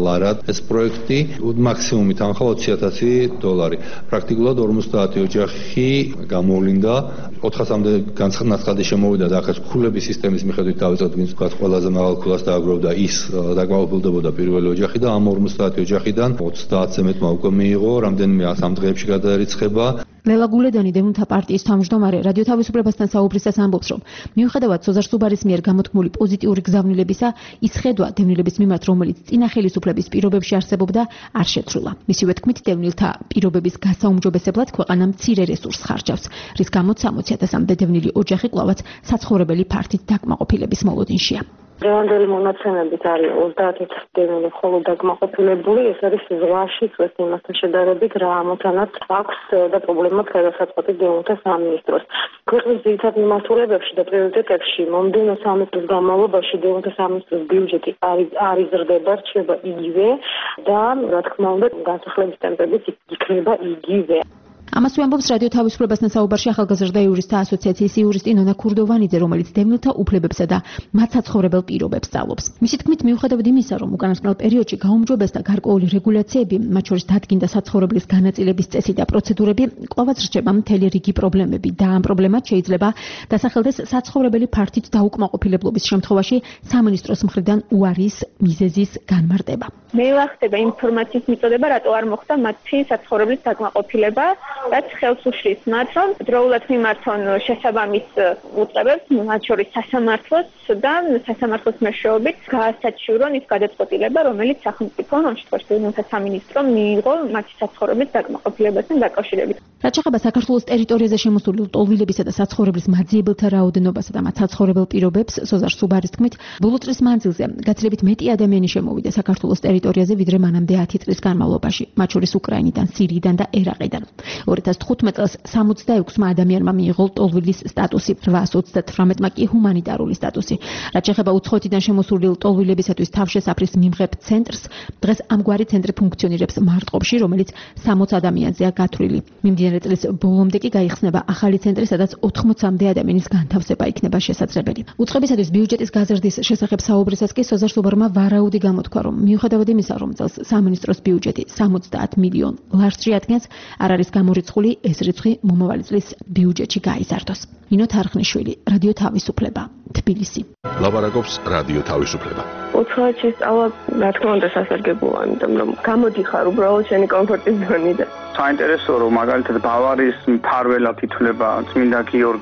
ეს პროექტი, მაქსიმუმი თანხა $20,000. პრაქტიკულად 50 ოჯახი გამოვლინდა, 400-მდე განცხადი შემოვიდა და ახაც ქულების სისტემის მიხედვით დავიწყეთ, ვინც თქვა ყველაზე მაღალ ქულას დააგროვდა, ის დაკმაყოფილდებოდა პირველი ოჯახი და ამ 50 ოჯახიდან 30-ზე მეტმა უკვე მიიღო, რამდენიმე 3 დღეებში გადაერიცხება. ლელა გულედანი დევნილთა პარტიის თავმჯდომარე რადიო თავისუფლებასთან საუბრისას ამბობს, რომ მიუხედავად სოზარ სუბარის მიერ გამოთქმული პოზიტიური გზავნილებისა, ის ხედვა დევნილების მიმართ, რომელიც წინა ხელისუფლების პირობებში არსებობდა, არ შეცვლილა. მისივე თქმით, დევნილთა პირობების გასაუმჯობესებლად ქვეყანა მცირე რესურსს ხარჯავს, რის გამოც 60,000-მდე დევნილი ოჯახი კვლავაც საცხოვრებელი ფართით დაკმაყოფილების მოლოდინშია. დღევანდელი მონაცემებით არის 30,000 დევნილი მხოლოდ დაკმაყოფილებული, ეს არის ზღვაში წვეთ იმასთან შედარებით, რა ამოთანაც აქვს და პრობლემად გადასაწყვეტი დევნილთა სამინისტროს. ქვეყნის ძირითად მიმართულებებში და პრიორიტეტებში მომდევნო 3 წლის განმავლობაში დევნილთა სამინისტროს ბიუჯეტი არ იზრდება, რჩება იგივე და რა თქმა უნდა განსახლების ტემპებიც იქნება იგივე. ამასვე ამბობს რადიო თავისუფლებასთან საუბარში ახალგაზრდა იურისტთა ასოციაციის იურისტი ნონა ქურდოვანიძე, რომელიც დევნილთა უფლებებსა და მათ საცხოვრებელ პირობებს სწავლობს. მისი თქმით, მიუხედავად იმისა, რომ უკანასკნელ პერიოდში გაუმჯობესდა გარკვეული რეგულაციები, მათ შორის დადგინდა საცხოვრებლის განაწილების წესი და პროცედურები, კვლავაც რჩება მთელი რიგი პრობლემები და ამ პრობლემად შეიძლება დასახელდეს საცხოვრებელი ფართით დაუკმაყოფილებლობის შემთხვევაში სამინისტროს მხრიდან უარის მიზეზის განმარტება. მე ვახდება ინფორმაციის მიწოდება, რატო არ მოხდა მათი საცხოვრებლის დაკმაყოფილება. რაც ხელს უშლის მათ, რომ დროულად მიმართონ შესაბამის უწყებებს, მათ შორის სასამართლოს და სასამართლოს მეშვეობით გაასაჩივრონ ის გადაწყვეტილება, რომელიც სახელმწიფომ, ამ შემთხვევაში დევნილთა სამინისტრომ მიიღო მათი საცხოვრებლის დაკმაყოფილებასთან დაკავშირებით. რაც შეეხება საქართველოს ტერიტორიაზე შემოსული ლტოლვილებისა და საცხოვრებლის მაძიებელთა რაოდენობასა და მათ საცხოვრებელ პირობებს, სოზარ სუბარის თქმით, ბოლო წლის მანძილზე გაცილებით მეტი ადამიანი შემოვიდა საქართველოს ტერიტორიაზე, ვიდრე მანამდე 10 წლის განმავლობაში, მათ შორის უკრაინიდან, სირიიდან და ერაყიდან. 2015 წელს 66-მა ადამიანმა მიიღო ლტოლვილის სტატუსი, 838-მა კი ჰუმანიტარული სტატუსი. რაც შეეხება უცხოეთიდან შემოსული ლტოლვილებისათვის თავშესაფრის მიმღებ ცენტრს, დღეს ამგვარი ცენტრი ფუნქციონირებს მარტყოფში, რომელიც 60 ადამიანზეა გათვლილი. მიმდინარე წლის ბოლომდე კი გაიხსნება ახალი ცენტრი, სადაც 80-მდე ადამიანის განთავსება იქნება შესაძლებელი. უწყებისათვის ბიუჯეტის გაზრდის შესახებ საუბრისას კი სოზარ სუბარმა ვარაუდი გამოთქვა, რომ მიუხედავად იმისა, რომ წელს სამინისტროს ბიუჯეტი 70 მილიონ ლარს შეადგენს, არ არის გამორიცხული ეს რიცხვი მომავალი წლის ბიუჯეტში გაიზარდოს. ნინო თარხნიშვილი, რადიო თავისუფლება, თბილისი. ლაპარაკობს რადიო თავისუფლება. უცხოეთ შესწავლა, რა თქმა უნდა, სასარგებლოა, იმიტომ რომ გამოდიხარ უბრალოდ შენი კომფორტის ზონიდან. საინტერესოა, რომ მაგალითად ბავარიის მფარველად ითვლება წმინდა გიორგი,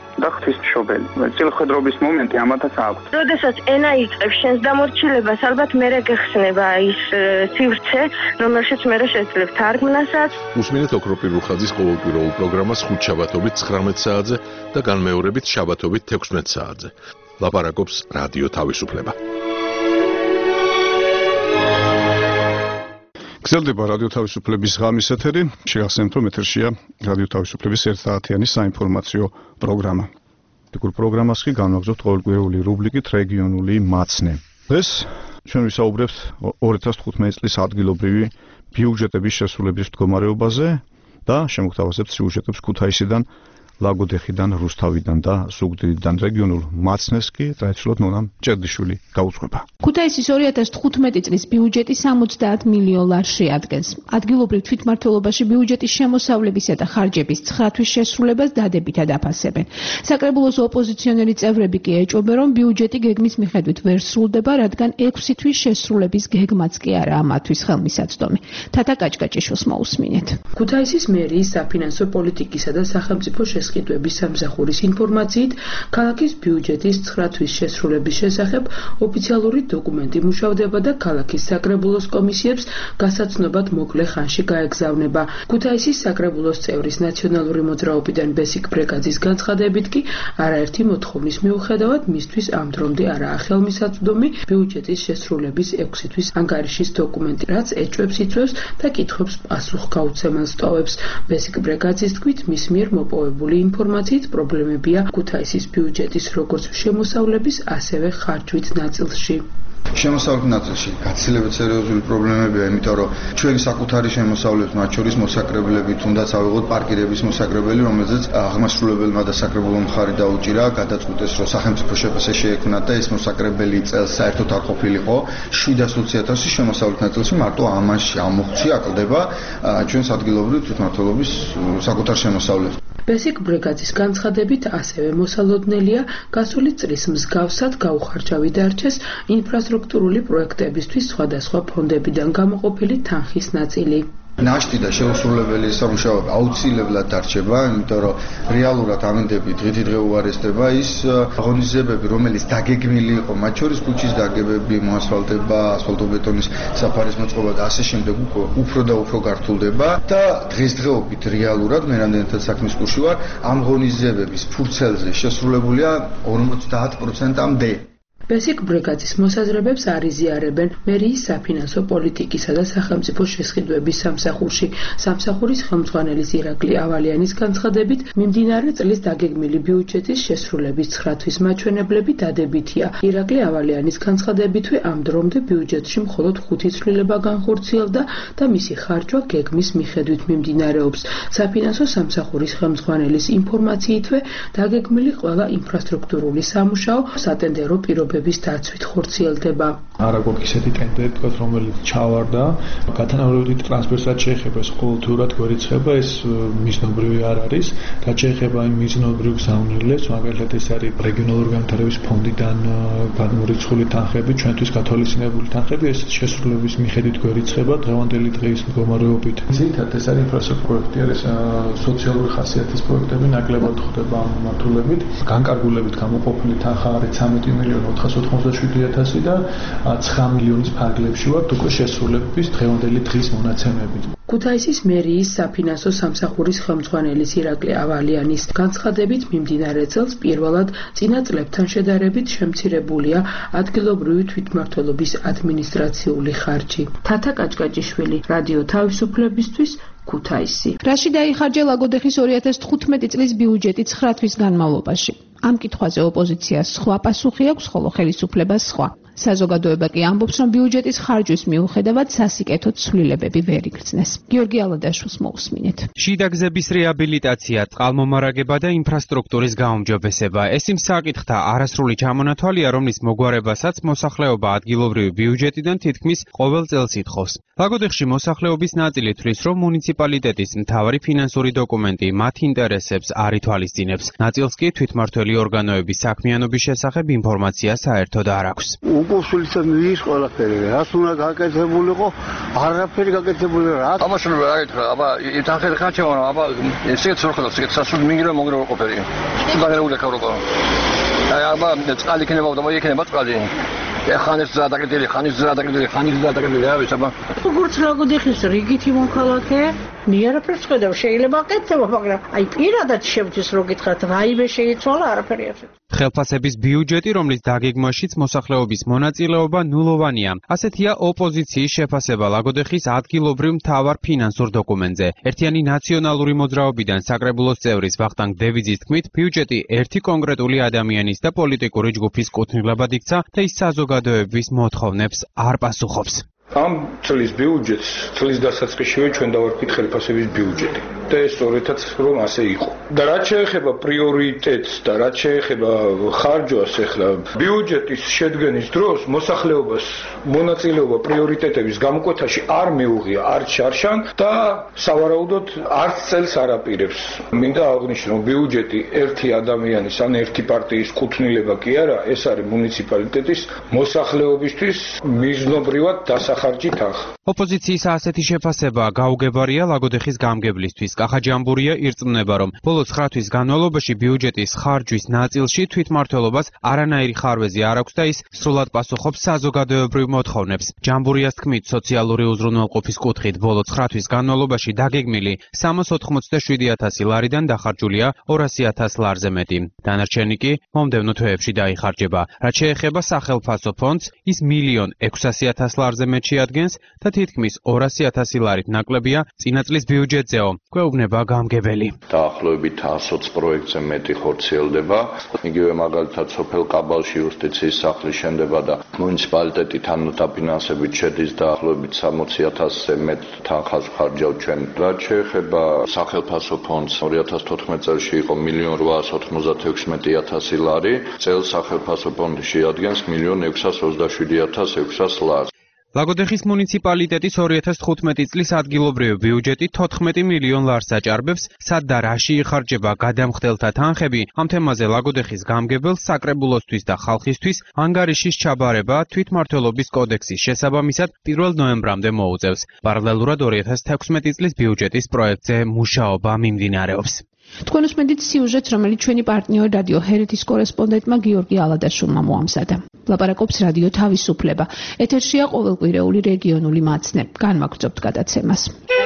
და ღვთისმშობელი. წილხედრობის მომენტი ამათაც აქვს. როდესაც ენა იწყებს შენს დამორჩილებას, ალბათ მერე გეხსნება ის სივრცე, რომელშიც მერე შეძლებ თარგმნასაც. უსმინეთ ოქროპირ რუხაძის ყოველკვირეულ პროგრამას ხუთშაბათობით 19 საათზე და განმეორებით შაბათობით 16 საათზე. ლაპარაკობს რადიო თავისუფლება. გრძელდება რადიო თავისუფლების ღამის ეთერი. შეგახსენებთ, რომ ეთერშია რადიო თავისუფლების ერთსაათიანი საინფორმაციო პროგრამა. ფიგურ პროგრამას კი განვაგრძობთ ყოველკვირეული რუბრიკით რეგიონული მაცნე. დღეს ჩვენ ვისაუბრებთ 2015 წლის ადგილობრივი ბიუჯეტების შესრულების მდგომარეობაზე და შემოგთავაზებთ სიუჟეტებს ქუთაისიდან, ლაგოდეხიდან, რუსთავიდან და ზუგდიდიდან. რეგიონულ მაცნეს კი ტრადიციულად ნონა ჭერდიშვილი გაუძღვება. ქუთაისის 2015 წლის ბიუჯეტი 70 მილიონ ლარს შეადგენს. ადგილობრივ თვითმმართველობაში ბიუჯეტის შემოსავლებისა და ხარჯების 9 თვის შესრულებას დადებითად აფასებენ. საკრებულოს ოპოზიციონერი წევრები კი ეჭვობენ, რომ ბიუჯეტი გეგმის მიხედვით ვერ სრულდება, რადგან 6 თვის შესრულების გეგმაც კი არაა მათთვის ხელმისაწვდომი. თათა კაჭკაჭიშვილს მოусმინეთ. ქუთაისის მერიის საფინანსო პოლიტიკისა და სახელმწიფო შესყიდვების სამსახურის ინფორმაციით, ქალაქის ბიუჯეტის 9 თვის შესრულების შესახებ ოფიციალური დოკუმენტი მუშავდება და ქალაქის საკრებულოს კომისიებს გასაცნობად მოკლე ხანში გაეგზავნება. ქუთაისის საკრებულოს წევრის ნაციონალური მოძრაობიდან ბესიკ ბრეკაძის განცხადებით კი არაერთი მოთხოვნის მიუხედავად მისთვის ამ დრომდე არაა ხელმისაწვდომი ბიუჯეტის შესრულების 6 თვის ანგარიშის დოკუმენტი, რაც ეჭვებს იწვევს და კითხვებს პასუხგაუცემელს ტოვებს. ბესიკ ბრეკაძის თქმით, მის მიერ მოპოვებული ინფორმაციით პრობლემებია ქუთაისის ბიუჯეტის როგორც შემოსავლების, ასევე ხარჯვით ნაწილში. შემოსავლების ნაწილში გაცილებით სერიოზული პრობლემებია, იმიტომ რომ ჩვენი საკუთარი შემოსავლების, მათ შორის მოსაკრებლები, თუნდაც ავიღოთ პარკირების მოსაკრებელი, რომელზეც აღმასრულებელმა და საკრებულო მხარი დაუჭირა, გადაწყვიტეს, რომ სახელმწიფო შეფასება შეექმნათ და ეს მოსაკრებელი წელს საერთოდ არ ყოფილიყო. 720.000 შემოსავლების ნაწილში მარტო ამაში ამოხცი აკლდება ჩვენს ადგილობრივ თვითმმართველობის საკუთარ შემოსავლებს. ბესიკ ბრეკაძის განცხადებით ასევე მოსალოდნელია გასული წლის მსგავსად გაუხარჯავი დარჩეს ინფრასტრუქტურული პროექტებისთვის სხვადასხვა ფონდებიდან გამოყოფილი თანხის ნაწილი. ნაშთი და შეუსრულებელი სამუშაოები აუცილებლად დარჩება, იმიტომ რომ რეალურად ამინდები დღითიდღე უარესდება ის ღონისძიებები, რომელიც დაგეგმილი იყო, მათ შორის ქუჩის დაგებები, მოასფალტება, ასფალტობეტონის საფარის მოწყობა და ასე შემდეგ უფრო და უფრო გართულდება და დღესდღეობით რეალურად მე რამდენადაც საქმის კურსში ვარ, ამ ღონისძიებების ფურცელზე შესრულებულია 50%-მდე. ბესიკ ბრეკაძის მოსაზრებებს არ იზიარებენ მერიის საფინანსო პოლიტიკისა და სახელმწიფო შესყიდვების სამსახურში. სამსახურის ხელმძღვანელის ირაკლი ავალიანის განცხადებით, მიმდინარე წლის დაგეგმილი ბიუჯეტის შესრულების 9 თვის მაჩვენებლები დადებითია. ირაკლი ავალიანის განცხადებითვე ამ დრომდე ბიუჯეტში მხოლოდ 5 ცვლილება განხორციელდა და მისი ხარჯვა გეგმის მიხედვით მიმდინარეობს. საფინანსო სამსახურის ხელმძღვანელის ინფორმაციითვე დაგეგმილი ყველა ინფრასტრუქტურული სამუშაო სატენდერო პირობების დაცვით ხორციელდება. არა გვაქვს ისეთი ტენდერი, რომელიც ჩავარდა, გათანაბრებითი ტრანსფერსაც შეეხება ეს ყოველთვიურად გვერიცხება, ეს მიზნობრივი არ არის. რაც შეეხება იმ მიზნობრივ გზავნილებს, მაგალითად ეს არის რეგიონალური განვითარების ფონდიდან გადმორიცხული თანხები, ჩვენთვის გათვალისწინებული თანხები, ეს შესრულების მიხედვით გვერიცხება დღევანდელი დღის მდგომარეობით. ძირითადად ეს არის ინფრასტრუქტურული პროექტი, არის სოციალური ხასიათის პროექტები, ნაკლებად ხდება ამ მიმართულებით. განკარგულებით გამოყოფილი თანხა არის 13 მილიონი 487.000 და 9 მილიონის ფარგლებში ვართ უკვე შესრულების დღევანდელი დღის მონაცემებით. ქუთაისის მერიის საფინანსო სამსახურის ხელმძღვანელის ირაკლი ავალიანის განცხადებით, მიმდინარე წელს პირველად წინა წლებთან შედარებით შემცირებულია ადგილობრივი თვითმმართველობის ადმინისტრაციული ხარჯი. თათა კაჭკაჭიშვილი, რადიო თავისუფლებისთვის, ქუთაისი. რაში დაიხარჯა ლაგოდეხის 2015 წლის ბიუჯეტი 9 თვის განმავლობაში? ამ კითხვაზე ოპოზიციას სხვა პასუხი აქვს, ხოლო ხელისუფლებას სხვა. საზოგადოება კი ამბობს, რომ ბიუჯეტის ხარჯვის მიუხედავად სასიკეთო ცვლილებები ვერ იგრძნეს. გიორგი ალადაშვილს მოусმინეთ. შიდა გზების რეაბილიტაცია, წყალმომარაგება და ინფრასტრუქტურის გაუმჯობესება. ეს იმ საკითხთა არასრული ჩამონათვალია, რომლის მოგვარებასაც მოსახლეობა ადგილობრივი ბიუჯეტიდან თითქმის ყოველ წელს ითხოვს. ლაგოდეხში მოსახლეობის ნაწილი თვლის, რომ მუნიციპალიტეტის მთავარი ფინანსური დოკუმენტი მათ ინტერესებს არ ითვალისწინებს. ნაწილს კი თვითმმართველი ორგანოების საქმიანობის შესახებ ინფორმაცია საერთოდ არ აქვს. უკუსულისა ის ყველაფერი რაც უნდა გაკეთებულიყო არაფერი გაკეთებული რა ამას რომ გაიგე აბა ითანხე ხაჩევა აბა ესეც რო ხდება ესეც სასულ მინგრა მოგრა ყოფილი მაგერული ქავროკო აბა წყალი ქნება და მოიქნება წყალი ხანის ზადაგდილი ავეს აბა როგორც ლაგოდეხის რიგითი მოქალაქე ნიარაფერს ხედავ შეიძლება აკეთება მაგრამ აი პირადად შევძის რო გითხრათ რაიმე შეიცვალა არაფერი არ ხელფასების ბიუჯეტი, რომლის დაგეგმვაშიც მოსახლეობის მონაწილეობა ნულოვანია. ასეთია ოპოზიციის შეფასება ლაგოდეხის ადგილობრივ მთავარ ფინანსურ დოკუმენტზე. ერთიანი ნაციონალური მოძრაობიდან საკრებულოს წევრის ვახტანგ დევიძის თქმით, ბიუჯეტი ერთი კონკრეტული ადამიანის და პოლიტიკური ჯგუფის კუთვნილებად იქცა და ის საზოგადოების მოთხოვნებს არ პასუხობს. ამ წლის ბიუჯეტს წლის დასაწყისშივე ჩვენ დავარქვით ხელფასების ბიუჯეტი და ეს სწორედაც რომ ასე იყო. და რაც შეეხება პრიორიტეტს და რაც შეეხება ხარჯვას ახლა ბიუჯეტის შედგენის დროს მოსახლეობას მონაწილეობა პრიორიტეტების გამოკვეთაში არ მეუღია, არ ჩარშან და სავარაუდოდ არც წელს არ აპირებს. მინდა აღვნიშნო, ბიუჯეტი ერთი ადამიანის ან ერთი პარტიის კუთვნილება კი არა, ეს არის მუნიციპალიტეტის მოსახლეობისთვის მიზნობრივად დასახარჯი თანხა. ოპოზიციის ასეთი შეფასება გაუგებარია ლაგოდეხის გამგებლისთვის. კახა ჯამბურია ირწმუნება, რომ ბოლო 9 თვის განმავლობაში ბიუჯეტის ხარჯვის ნაწილში თვითმმართველობას არანაირი ხარვეზი არ აქვს და ის სრულად პასუხობს საზოგადოებრივ მოთხოვნებს. ჯამბურიას თქმით, სოციალური უზრუნველყოფის კუთხით ბოლო 9 თვის განმავლობაში დაგეგმილი 387,000 ლარიდან დახარჯულია 200,000 ლარზე მეტი. დანარჩენი კი მომდევნო თვეებში დაიხარჯება. რაც შეეხება სახელმწიფო ფონდს, ის 1,600,000 ლარზე მეტ შეადგენს და თითქმის 200,000 ლარით ნაკლებია წინა წლის ბიუჯეტზეო. გვეუბნება გამგებელი. დაახლოებით 120 პროექტზე მეტი ხორციელდება. იგივე მაგალითად სოფელ კაბალში იუსტიციის სახლი შენდება და მუნიციპალიტეტი თან დაფინანსებით შედის დაახლოებით 60,000-ზე მეტ თანხას ხარჯავ ჩვენ. რაც შეეხება სახელმწიფო ფონდს 2014 წელს იყო 1,896,000 ლარი. წელს სახელმწიფო ფონდი შეადგენს 1,627,600 ლარს. ლაგოდეხის მუნიციპალიტეტის 2015 წლის ადგილობრივი ბიუჯეტი 14 მილიონ ლარს აჭარბებს, სად და რაში იხარჯება გადამხდელთა თანხები. ამ თემაზე ლაგოდეხის გამგებელს საკრებულოსთვის და ხალხისთვის ანგარიშის ჩაბარება თვითმმართველობის კოდექსის შესაბამისად 1 ნოემბრამდე მოუწევს. პარალელურად 2016 წლის ბიუჯეტის პროექტზე მუშაობა მიმდინარეობს. თქვენ უსმენთ სიუჟეტს, რომელიც ჩვენი პარტნიორი რადიო ჰერეთის კორესპონდენტმა გიორგი ალადაშვილმა მოამზადა. ლაპარაკობს რადიო თავისუფლება. ეთერშია ყოველკვირეული რეგიონული მაცნე. განვაგრძობთ გადაცემას.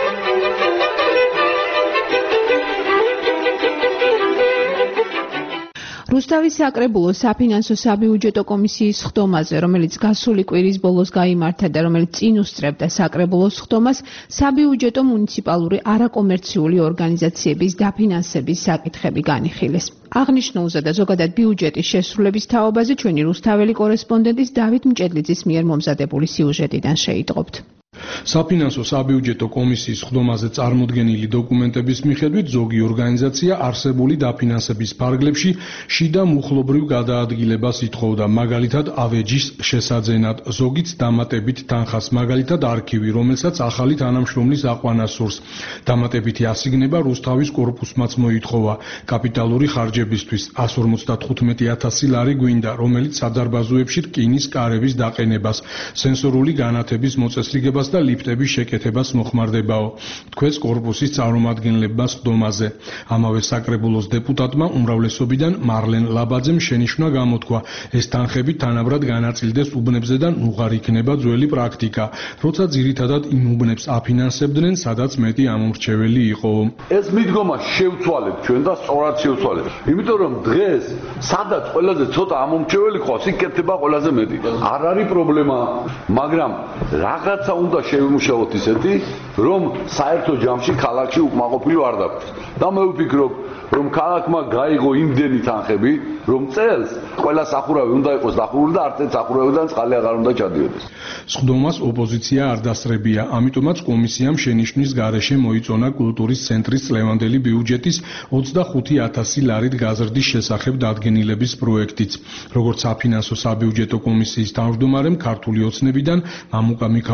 რუსთავის საკრებულოს საფინანსო საბიუჯეტო კომისიის ხდომაზე, რომელიც გასული კვირის ბოლოს გაიმართა და რომელიც წინ უსწრებდა საკრებულოს ხდომას, საბიუჯეტო მუნიციპალური არაკომერციული ორგანიზაციების დაფინანსების საკითხები განიხილეს. აღნიშნულზე და ზოგადად ბიუჯეტის შესრულების თაობაზე ჩვენი რუსთაველი კორესპონდენტის დავით მჭედლიძის მიერ მომზადებული სიუჟეტიდან შეიტყობთ. საფინანსო საბიუჯეტო კომისიის ხდომაზე წარმოდგენილი დოკუმენტების მიხედვით ზოგი ორგანიზაცია არსებული დაფინანსების ფარგლებში შიდა მუხლობრივ გადაადგილებას ითხოვდა, მაგალითად ავეჯის შესაძენად, ზოგიც დამატებით თანხას, მაგალითად არქივი, რომელსაც ახალი თანამშრომლის აყვანა სურს. დამატებითი ასიგნება რუსთავის კორპუსმაც მოითხოვა კაპიტალური ხარჯებისთვის 155,000 ლარი გვინდა, რომელიც სადარბაზოებში რკინის კარების დაყენებას, სენსორული განათების მოწესრიგებას და ლიფტების შეკეთებას მოხმარდებაო. თქვენს კორპუსის წარმომადგენლებმა ხდომაზე. ამავე საკრებულოს დეპუტატმა უმრავლესობიდან მარლენ ლაბაძემ შენიშვნა გამოთქვა, ეს თანხები თანაბრად განაწილდეს უბნებზე და უღარ იქნება ძველი პრაქტიკა, როცა ძირითადად იმ უბნებს აფინანსებდნენ, სადაც მეტი ამომრჩეველი იყო. ეს მიდგომა შევცვალეთ ჩვენ და სწორად შევცვალეთ. იმიტომ რომ დღეს სადაც ყველაზე ცოტა ამომრჩეველი ყავს, იქ კეთდება ყველაზე მეტი. არ არის პრობლემა, მაგრამ რაღაცა უნდა შევიმუშაოთ ისეთი, რომ საერთო ჯამში ქალაქში უკმაყოფილო არ დაგხვდეს. და მე ვფიქრობ, რომ ქალაქმა გაიღო იმდენი თანხები, რომ წელს ყველა სახურავი უნდა იყოს დახურული და არც ერთ სახურავიდან წყალი აღარ უნდა ჩადიოდეს. სხდომას ოპოზიცია არ დასწრებია, ამიტომაც კომისიამ შენიშვნის გარეშე მოიწონა კულტურის ცენტრის წლევანდელი ბიუჯეტის 25,000 ლარით გაზრდის შესახებ დადგენილების პროექტიც. როგორც საფინანსო საბიუჯეტო კომისიის თავმჯდომარემ ქართული ოცნებიდან მამუკა მიქაუტაძემ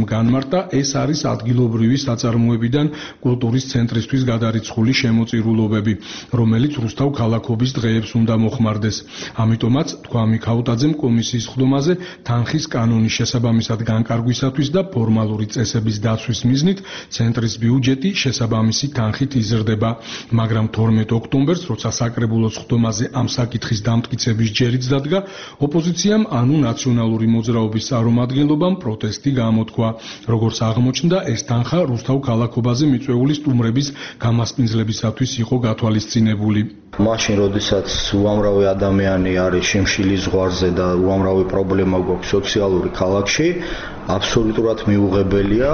განმარტა, ეს არის ადგილობრივი საწარმოებიდან კულტურის ცენტრისთვის გადარიცხული შემოწირულობები, რომელიც რუსთავ ქალაქობის დღეებს უნდა მოხმარდეს. ამიტომაც, თქვა მიქაუტაძემ კომისიის ხდომაზე თანხის კანონის შესაბამისად განკარგვისათვის და ფორმალური წესების დაცვის მიზნით ცენტრის ბიუჯეტი შესაბამისი თანხით იზრდება, მაგრამ 12 ოქტომბერს, როცა საკრებულოს ხდომაზე ამ საკითხის დამტკიცების ჯერიც დადგა, ოპოზიციამ ანუ ნაციონალური მოძრაობის წარმომადგენლობამ პროტესტი გამოთქვა. როგორც აღმოჩნდა, ეს თანხა რუსთავ ქალაქობაზე მიწვეული სტუმრების გამასპინძლებისათვის იყო გათვალისწინებული. მაშინ, როდესაც უამრავი ადამიანი არის შიმშილის ზღვარზე და უამრავი პრობლემა გვაქვს სოციალური ქალაქში, აბსოლუტურად მიუღებელია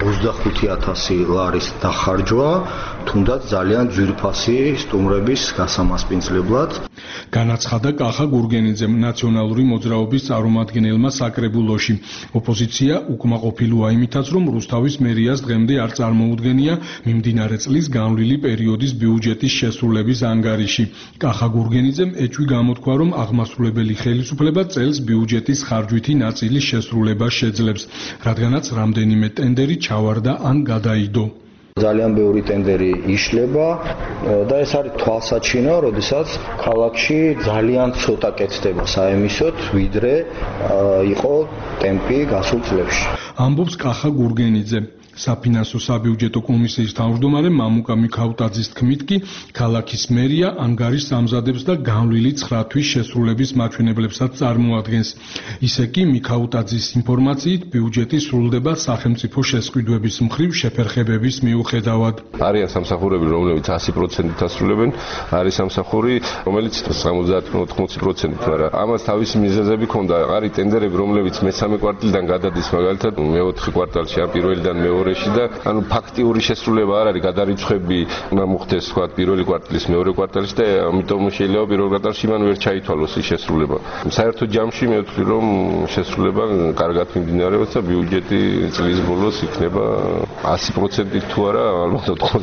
25,000 ლარის დახარჯვა, თუნდაც ძალიან ძვირფასი სტუმრების გასამასპინძლებლად. განაცხადა კახა გურგენიძემ, ნაციონალური მოძრაობის წარმომადგენელმა საკრებულოში. ოპოზიცია უკმაყოფილოა იმითაც, რომ რუსთავის მერიას დღემდე არ წარმოუდგენია მიმდინარე წლის განვლილი პერიოდის ბიუჯეტის შესრულების ანგარიში. კახა გურგენიძემ ეჭვი გამოთქვა, რომ აღმასრულებელი ხელისუფლება წელს ბიუჯეტის ხარჯვითი ნაწილის შესრულებას შეძლებს, რადგანაც რამდენიმე ტენდერი ჩავარდა ან გადაიდო. ძალიან ბევრი ტენდერი იშლება და ეს არის თვალსაჩინო, როდესაც ქალაქში ძალიან ცოტა კეთდება საემისოდ, ვიდრე იყო ტემპი გასულ წლებში. ამბობს კახა გურგენიძე. საფინანსო საბიუჯეტო კომისიის თავმჯდომარე მამუკა მიქაუტაძის თქმით კი ქალაქის მერია ანგარიშს ამზადებს და განვლილი 9 თვის შესრულების მაჩვენებლებსაც წარმოადგენს. ისე კი მიქაუტაძის ინფორმაციით ბიუჯეტი სრულდება სახელმწიფო შესყიდვების მხრივ შეფერხებების მიუხედავად. არიან სამსახურები, რომლებიც 100%-ით ასრულებენ, არის სამსახური, რომელიც 70-80%-ით, მაგრამ ამას თავისი მიზეზები ჰქონდა. არის ტენდერები, რომლებიც მე-3 კვარტალიდან გადადის, მაგალითად მე-4 კვარტალში, ან პირველიდან მეორე და ანუ ფაქტიური შესრულება არ არის, გადარიცხვები უნდა მოხდეს თქვა პირველი კვარტალის მეორე კვარტალში და ამიტომ შეიძლება პირველ კვარტალში მან ვერ ჩაითვალოს ის შესრულება. საერთოდ ჯამში მე ვთვლი, რომ შესრულება კარგად მიმდინარეობს და ბიუჯეტი წლის ბოლოს იქნება 100%-ით თუ არა, ალბათ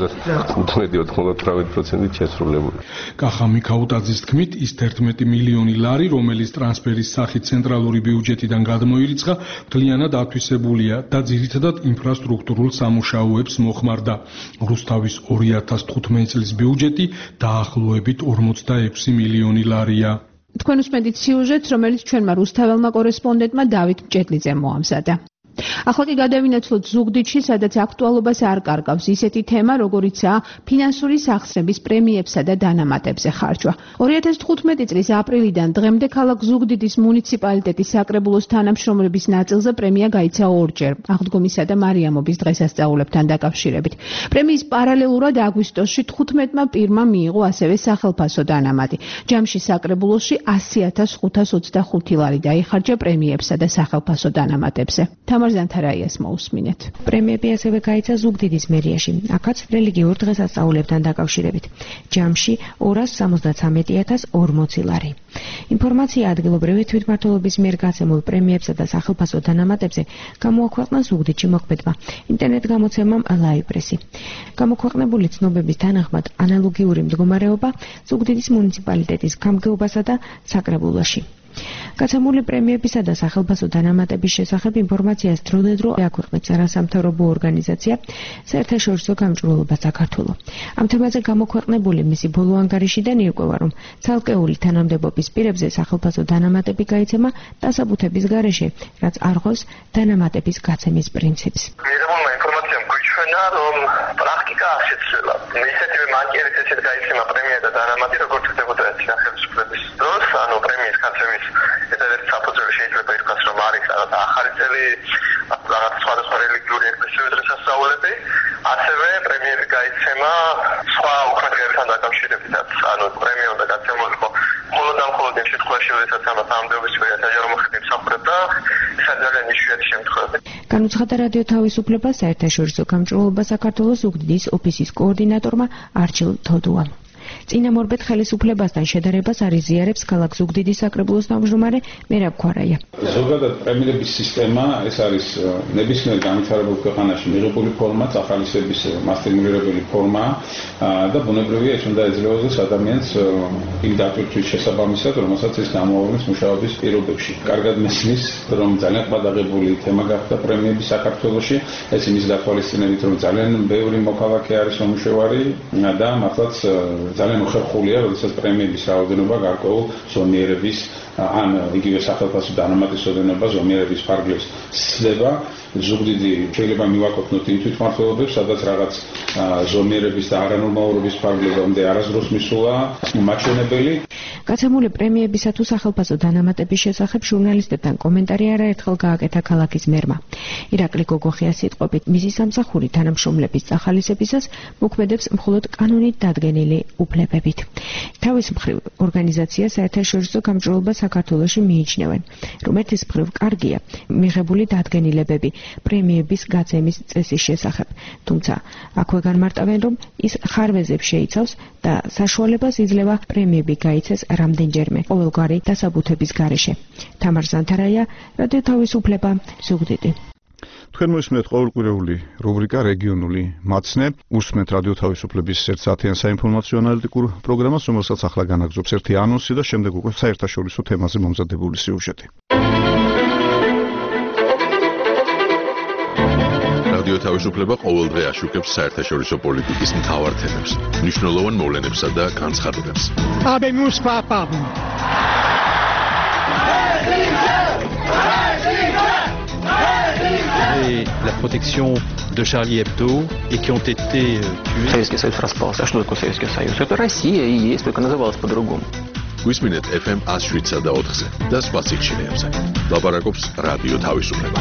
95-98%-ით შესრულებული. კახა მიქაუტაძის თქმით, ის 11 მილიონი ლარი, რომელიც ტრანსფერის სახით ცენტრალური ბიუჯეტიდან გადმოირიცხა, მთლიანად ათვისებულია და ძირითადად ინფრასტრუქტურულ სამუშაოებს მოხმარდა. რუსთავის 2015 წლის ბიუჯეტი დაახლოებით 46 მილიონი ლარია. თქვენ უსმენთ სიუჟეტს, რომელიც ჩვენმა რუსთაველმა კორესპონდენტმა დავით მჭედლიძემ მოამზადა. ახლა კი გადავინაცვლოთ ზუგდიდში, სადაც აქტუალობას არ კარგავს ისეთი თემა, როგორიცაა ფინანსური სახსრების პრემიებსა და დანამატებზე ხარჯვა. 2015 წლის აპრილიდან დღემდე ქალაქ ზუგდიდის მუნიციპალიტეტის საკრებულოს თანამშრომლების ნაწილზე პრემია გაიცა ორჯერ, აღდგომისა და მარიამობის დღესასწაულებთან დაკავშირებით. პრემიის პარალელურად აგვისტოში 15-მა პირმა მიიღო ასევე სახელფასო დანამატი. ჯამში საკრებულოში 100,525 ლარი დაიხარჯა პრემიებსა და სახელფასო დანამატებზე. ზანთარაიას მოусმინეთ. პრემიები ასევე გაიცა ზუგდიდის მერიაში, აქაც რელიგიურ დღესასწაულებთან დაკავშირებით. ჯამში 273,040 ლარი. ინფორმაცია ადგილობრივი თვითმმართველობის მიერ გაცემულ პრემიებსა და სახელფასო დანამატებზე გამოაქვეყნა ზუგდიდში მოქმედმა ინტერნეტ გამოცემამ ლაივრესი. გამოქვეყნებული ცნობების თანახმად ანალოგიური მდგომარეობა ზუგდიდის მუნიციპალიტეტის გამგეობასა და საკრებულოში. გაცემული პრემიებისა და სახელფასო დანამატების შესახებ ინფორმაციას დროდადრო აქვეყნებს არასამთავრობო ორგანიზაცია საერთაშორისო გამჭვირვალობა საქართველოს. ამ თემაზე გამოქვეყნებული მისი ბოლო ანგარიშიდან ირკვევა, რომ ცალკეული თანამდებობის პირებზე სახელფასო დანამატები გაიცემა დასაბუთების გარეშე, რაც არ ხოვს დანამატების გაცემის პრინციპს. მიღებულმა ინფორმაციამ გვიჩვენა, რომ პრაქტიკა არ შეცვლა. ისეთივე მანკიერით ესეთ გაიცემა პრემია და დანამატი, როგორც ხდებოდა სახელმწიფოების დროს, ანუ პრემიის გაცემის ერთ-ერთი საფუძველი შეიძლება ითქვას, რომ არის რაღაც ახალი წელი, რაღაც სხვადასხვა რელიგიური ეკლესიის დღესასწაულები, ასევე პრემიები გაიცემა სხვა უკრაინასთან დაკავშირებითაც, ანუ პრემია უნდა გაცემულიყო მხოლოდ ამ შემთხვევაში, როდესაც ამათ ამდეობის პირად საჯარო მოხდით მსახურობდა, ეს ძალიან იშვიათი შემთხვევები. განუცხადა რადიო თავისუფლება საერთაშორისო გამჭვირვალობა საქართველოს ზუგდიდის ოფისის კოორდინატორმა არჩილ თოდუამ. წინამორბედ ხელისუფლებასთან შედარებას არ იზიარებს ქალაქ ზუგდიდის საკრებულოს თავმჯდომარე მერაბ ქვარაია. ზოგადად პრემიერების სისტემა ეს არის ნებისმიერ განვითარებულ ქვეყანაში მიღებული ფორმა, წახალისების მასტიმულირებელი ფორმა და ბუნებრივია ეს უნდა ეძლეოს ადამიანს იმ დატვირთვის შესაბამისად, რომელსაც ის გამოავლენს მუშაობის პირობებში. კარგად მესმის, რომ ძალიან ყადაღებული თემა გახდა პრემიები საქართველოში, ეს იმის გათვალისწინებით, რომ ძალიან ბევრი მოქალაქე არის მომუშავარი და მართლაც ძალიან უხერხულია, როდესაც პრემიების რაოდენობა გარკვეულ ზომიერების ან იგივე სახელმწიფო დანამატისოდენობა ზომიერების ფარგლებს სცდება. ზუგდიდი შეიძლება მივაკუთვნოთ იმ თვითმმართველობებს, სადაც რაღაც ზომიერების და არანორმალურობის ფარგლებამდე არასდროს მისულა მაჩვენებელი. გაცემული პრემიებისა თუ სახელმწიფო დანამატების შესახებ ჟურნალისტებთან კომენტარი არაერთხელ გააკეთა ქალაქის მერმა. ირაკლი გოგოხიას სიტყვებით, მისი სამსახური თანამშრომლების წახალისებისას მოქმედებს მხოლოდ კანონით დადგენილი უფლებებით. თავის მხრივ ორგანიზაცია საერთაშორისო გამჭვირვალობა საქართველოში მიიჩნევენ, რომ ერთის მხრივ კარგია მიღებული დადგენილებები პრემიების გაცემის წესის შესახებ, თუმცა აქვე განმარტავენ, რომ ის ხარვეზებს შეიცავს და საშუალებას იძლევა პრემიები გაიცეს რამდენჯერმე ყოველგვარი დასაბუთების გარეშე. თამარ ზანთარაია, რადიო თავისუფლება, ზუგდიდი. თქვენ მოისმენთ ყოველკვირეული რუბრიკა რეგიონული მაცნე. უსმენთ რადიო თავისუფლების 1 საათიან საინფორმაციო ანალიტიკურ პროგრამას, რომელსაც ახლა განაგზობს ერთი ანონსი და შემდეგ უკვე საერთაშორისო თემაზე მომზადებული სიუჟეტი. რადიო თავისუფლება ყოველდღე აშუქებს საერთაშორისო პოლიტიკის მთავარ თემებს, მნიშვნელოვან მოვლენებსა და განცხადებებს. La protection de Charlie Hebdo et qui ont été tués. Советский Союз распался. А что такое Советский Союз? Это Россия и есть, только называлась по-другому. Висминет FM 107 და 4-ზე და სხვა სიჩქარეებზე. ლაპარაკობს რადიო თავისუფლება.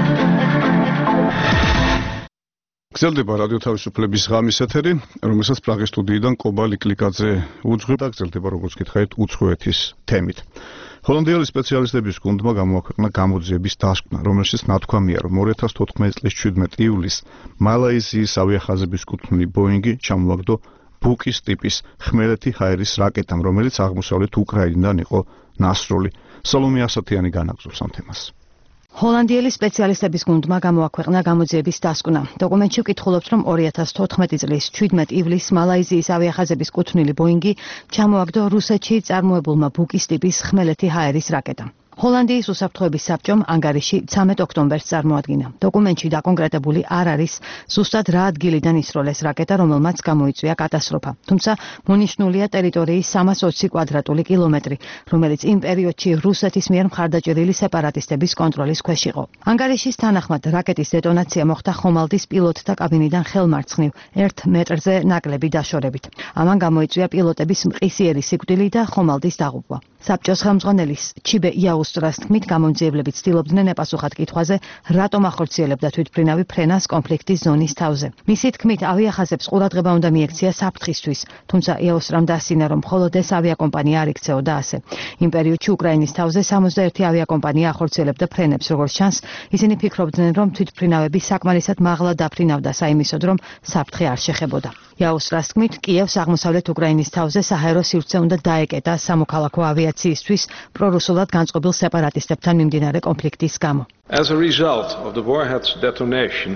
გრძელდება რადიო თავისუფლების ღამის ეთერი, რომელსაც პრაღის სტუდიიდან კობა ლიკლიკაძე უძღვება და გრძელდება, როგორც გითხარით, უცხოეთის თემით. ჰოლანდიელი სპეციალისტების გუნდმა გამოაქვეყნა გამოძიების დასკვნა, რომელშიც ნათქვამია, რომ 2014 წლის 17 ივლისს მალაიზიის ავიახაზების კუთვნილი ბოინგი ჩამოაგდო ბუკის ტიპის ხმელეთი ჰაერის რაკეტამ, რომელიც აღმოსავლეთ უკრაინიდან იყო ნასროლი. სალომე ასათიანი განაგზობს ამ თემას. ჰოლანდიელი სპეციალისტების გუნდმა გამოაქვეყნა გამოძიების დასკვნა. დოკუმენტში ვკითხულობთ, რომ 2014 წლის 17 ივლისს მალაიზიის ავიახაზების კუთვნილი ბოინგი ჩამოაგდო რუსეთში წარმოებულმა ბუკის ტიპის ხმელეთი ჰაერის რაკეტამ. ჰოლანდიის უსაფრთხოების საბჭომ ანგარიში 13 ოქტომბერს წარმოადგინა. დოკუმენტში დაკონკრეტებული არ არის ზუსტად რა ადგილიდან ისროლეს რაკეტა, რომელმაც გამოიწვია კატასტროფა. თუმცა მონიშნულია ტერიტორიის 320 კვადრატული კილომეტრი, რომელიც იმ პერიოდში რუსეთის მიერ მხარდაჭერილი სეპარატისტების კონტროლის ქვეშ იყო. ანგარიშის თანახმად რაკეტის დეტონაცია მოხდა ხომალდის პილოტთა კაბინიდან ხელმარცხნივ 1 მეტრზე ნაკლები დაშორებით. ამან გამოიწვია პილოტების მყისიერი სიკვდილი და ხომალდის დაღუპვა. საბჭოს ხელმძღვანელის ჩიბე იაუსტრას თქმით, გამომძიებლები ცდილობდნენ ეპასუხათ კითხვაზე, რატომ ახორციელებდა თვითმფრინავი ფრენას კონფლიქტის ზონის თავზე. მისი თქმით, ავიახაზებს ყურადღება უნდა მიექცია საფრთხისთვის, თუმცა იაუსტრამ დასცინა, რომ მხოლოდ ეს ავიაკომპანია არ იქცეოდა ასე. იმ პერიოდში უკრაინის თავზე 61 ავიაკომპანია ახორციელებდა ფრენებს, როგორც ჩანს, ისინი ფიქრობდნენ, რომ თვითმფრინავები საკმარისად მაღლა დაფრინავდა საიმისოდ, რომ საფრთხე არ შეხებოდა. იაუსტრას თქმით, კიევს აღმოსავლეთ უკრაინის თავზე საჰაერო სივრცე უნდა დაეკეტა სამოქალაქო ავიაციისთვის პრორუსულად განწყობილ სეპარატისტებთან მიმდინარე კონფლიქტის გამო. As a result of the warhead's detonation,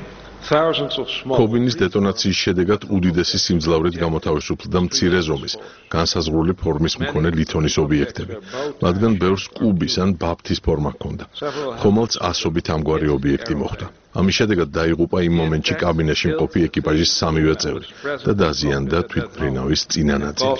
კობინის დეტონაციის შედეგად უდიდესი სიმძლავრით გამოთავისუფლდა მცირე ზომის, განსაზღვრული ფორმის მქონე ლითონის ობიექტები, მათგან ბევრს კუბის ან ბაფთის ფორმა ჰქონდა. ხომალდს ასობით ამგვარი ობიექტი მოხვდა. ამის შედეგად დაიღუპა იმ მომენტში კაბინაში მყოფი ეკიპაჟის 3-ვე წევრი და დაზიანდა თვითმფრინავის წინა ნაწილი.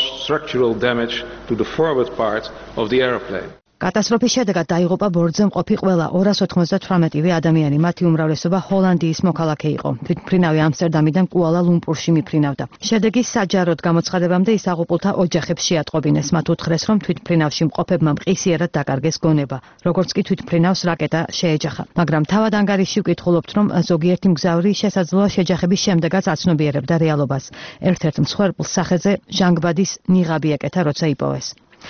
კატასტროფის შედეგად დაიღუპა ბორტზე მყოფი ყველა 298 ადამიანი, მათი უმრავლესობა ჰოლანდიის მოქალაქე იყო. თვითმფრინავი ამსტერდამიდან კუალა-ლუმპურში მიფრინავდა. შედეგის საჯაროდ გამოცხადებამდე ის აღუპულთა ოჯახებს შეატყობინეს. მათ უთხრეს, რომ თვითმფრინავში მყოფებმა მყისიერად დაკარგეს გონება, როგორც კი თვითმფრინავს რაკეტა შეეჯახა. მაგრამ თავად ანგარიში ვკითხულობთ, რომ ზოგიერთი მგზავრი შესაძლოა შეჯახების შემდეგაც აცნობიერებდა რეალობას. ერთ-ერთ მსხვერპლს სახეზე ჟანგბადის ნიღაბი ეკეთა, როცა იპოვეს.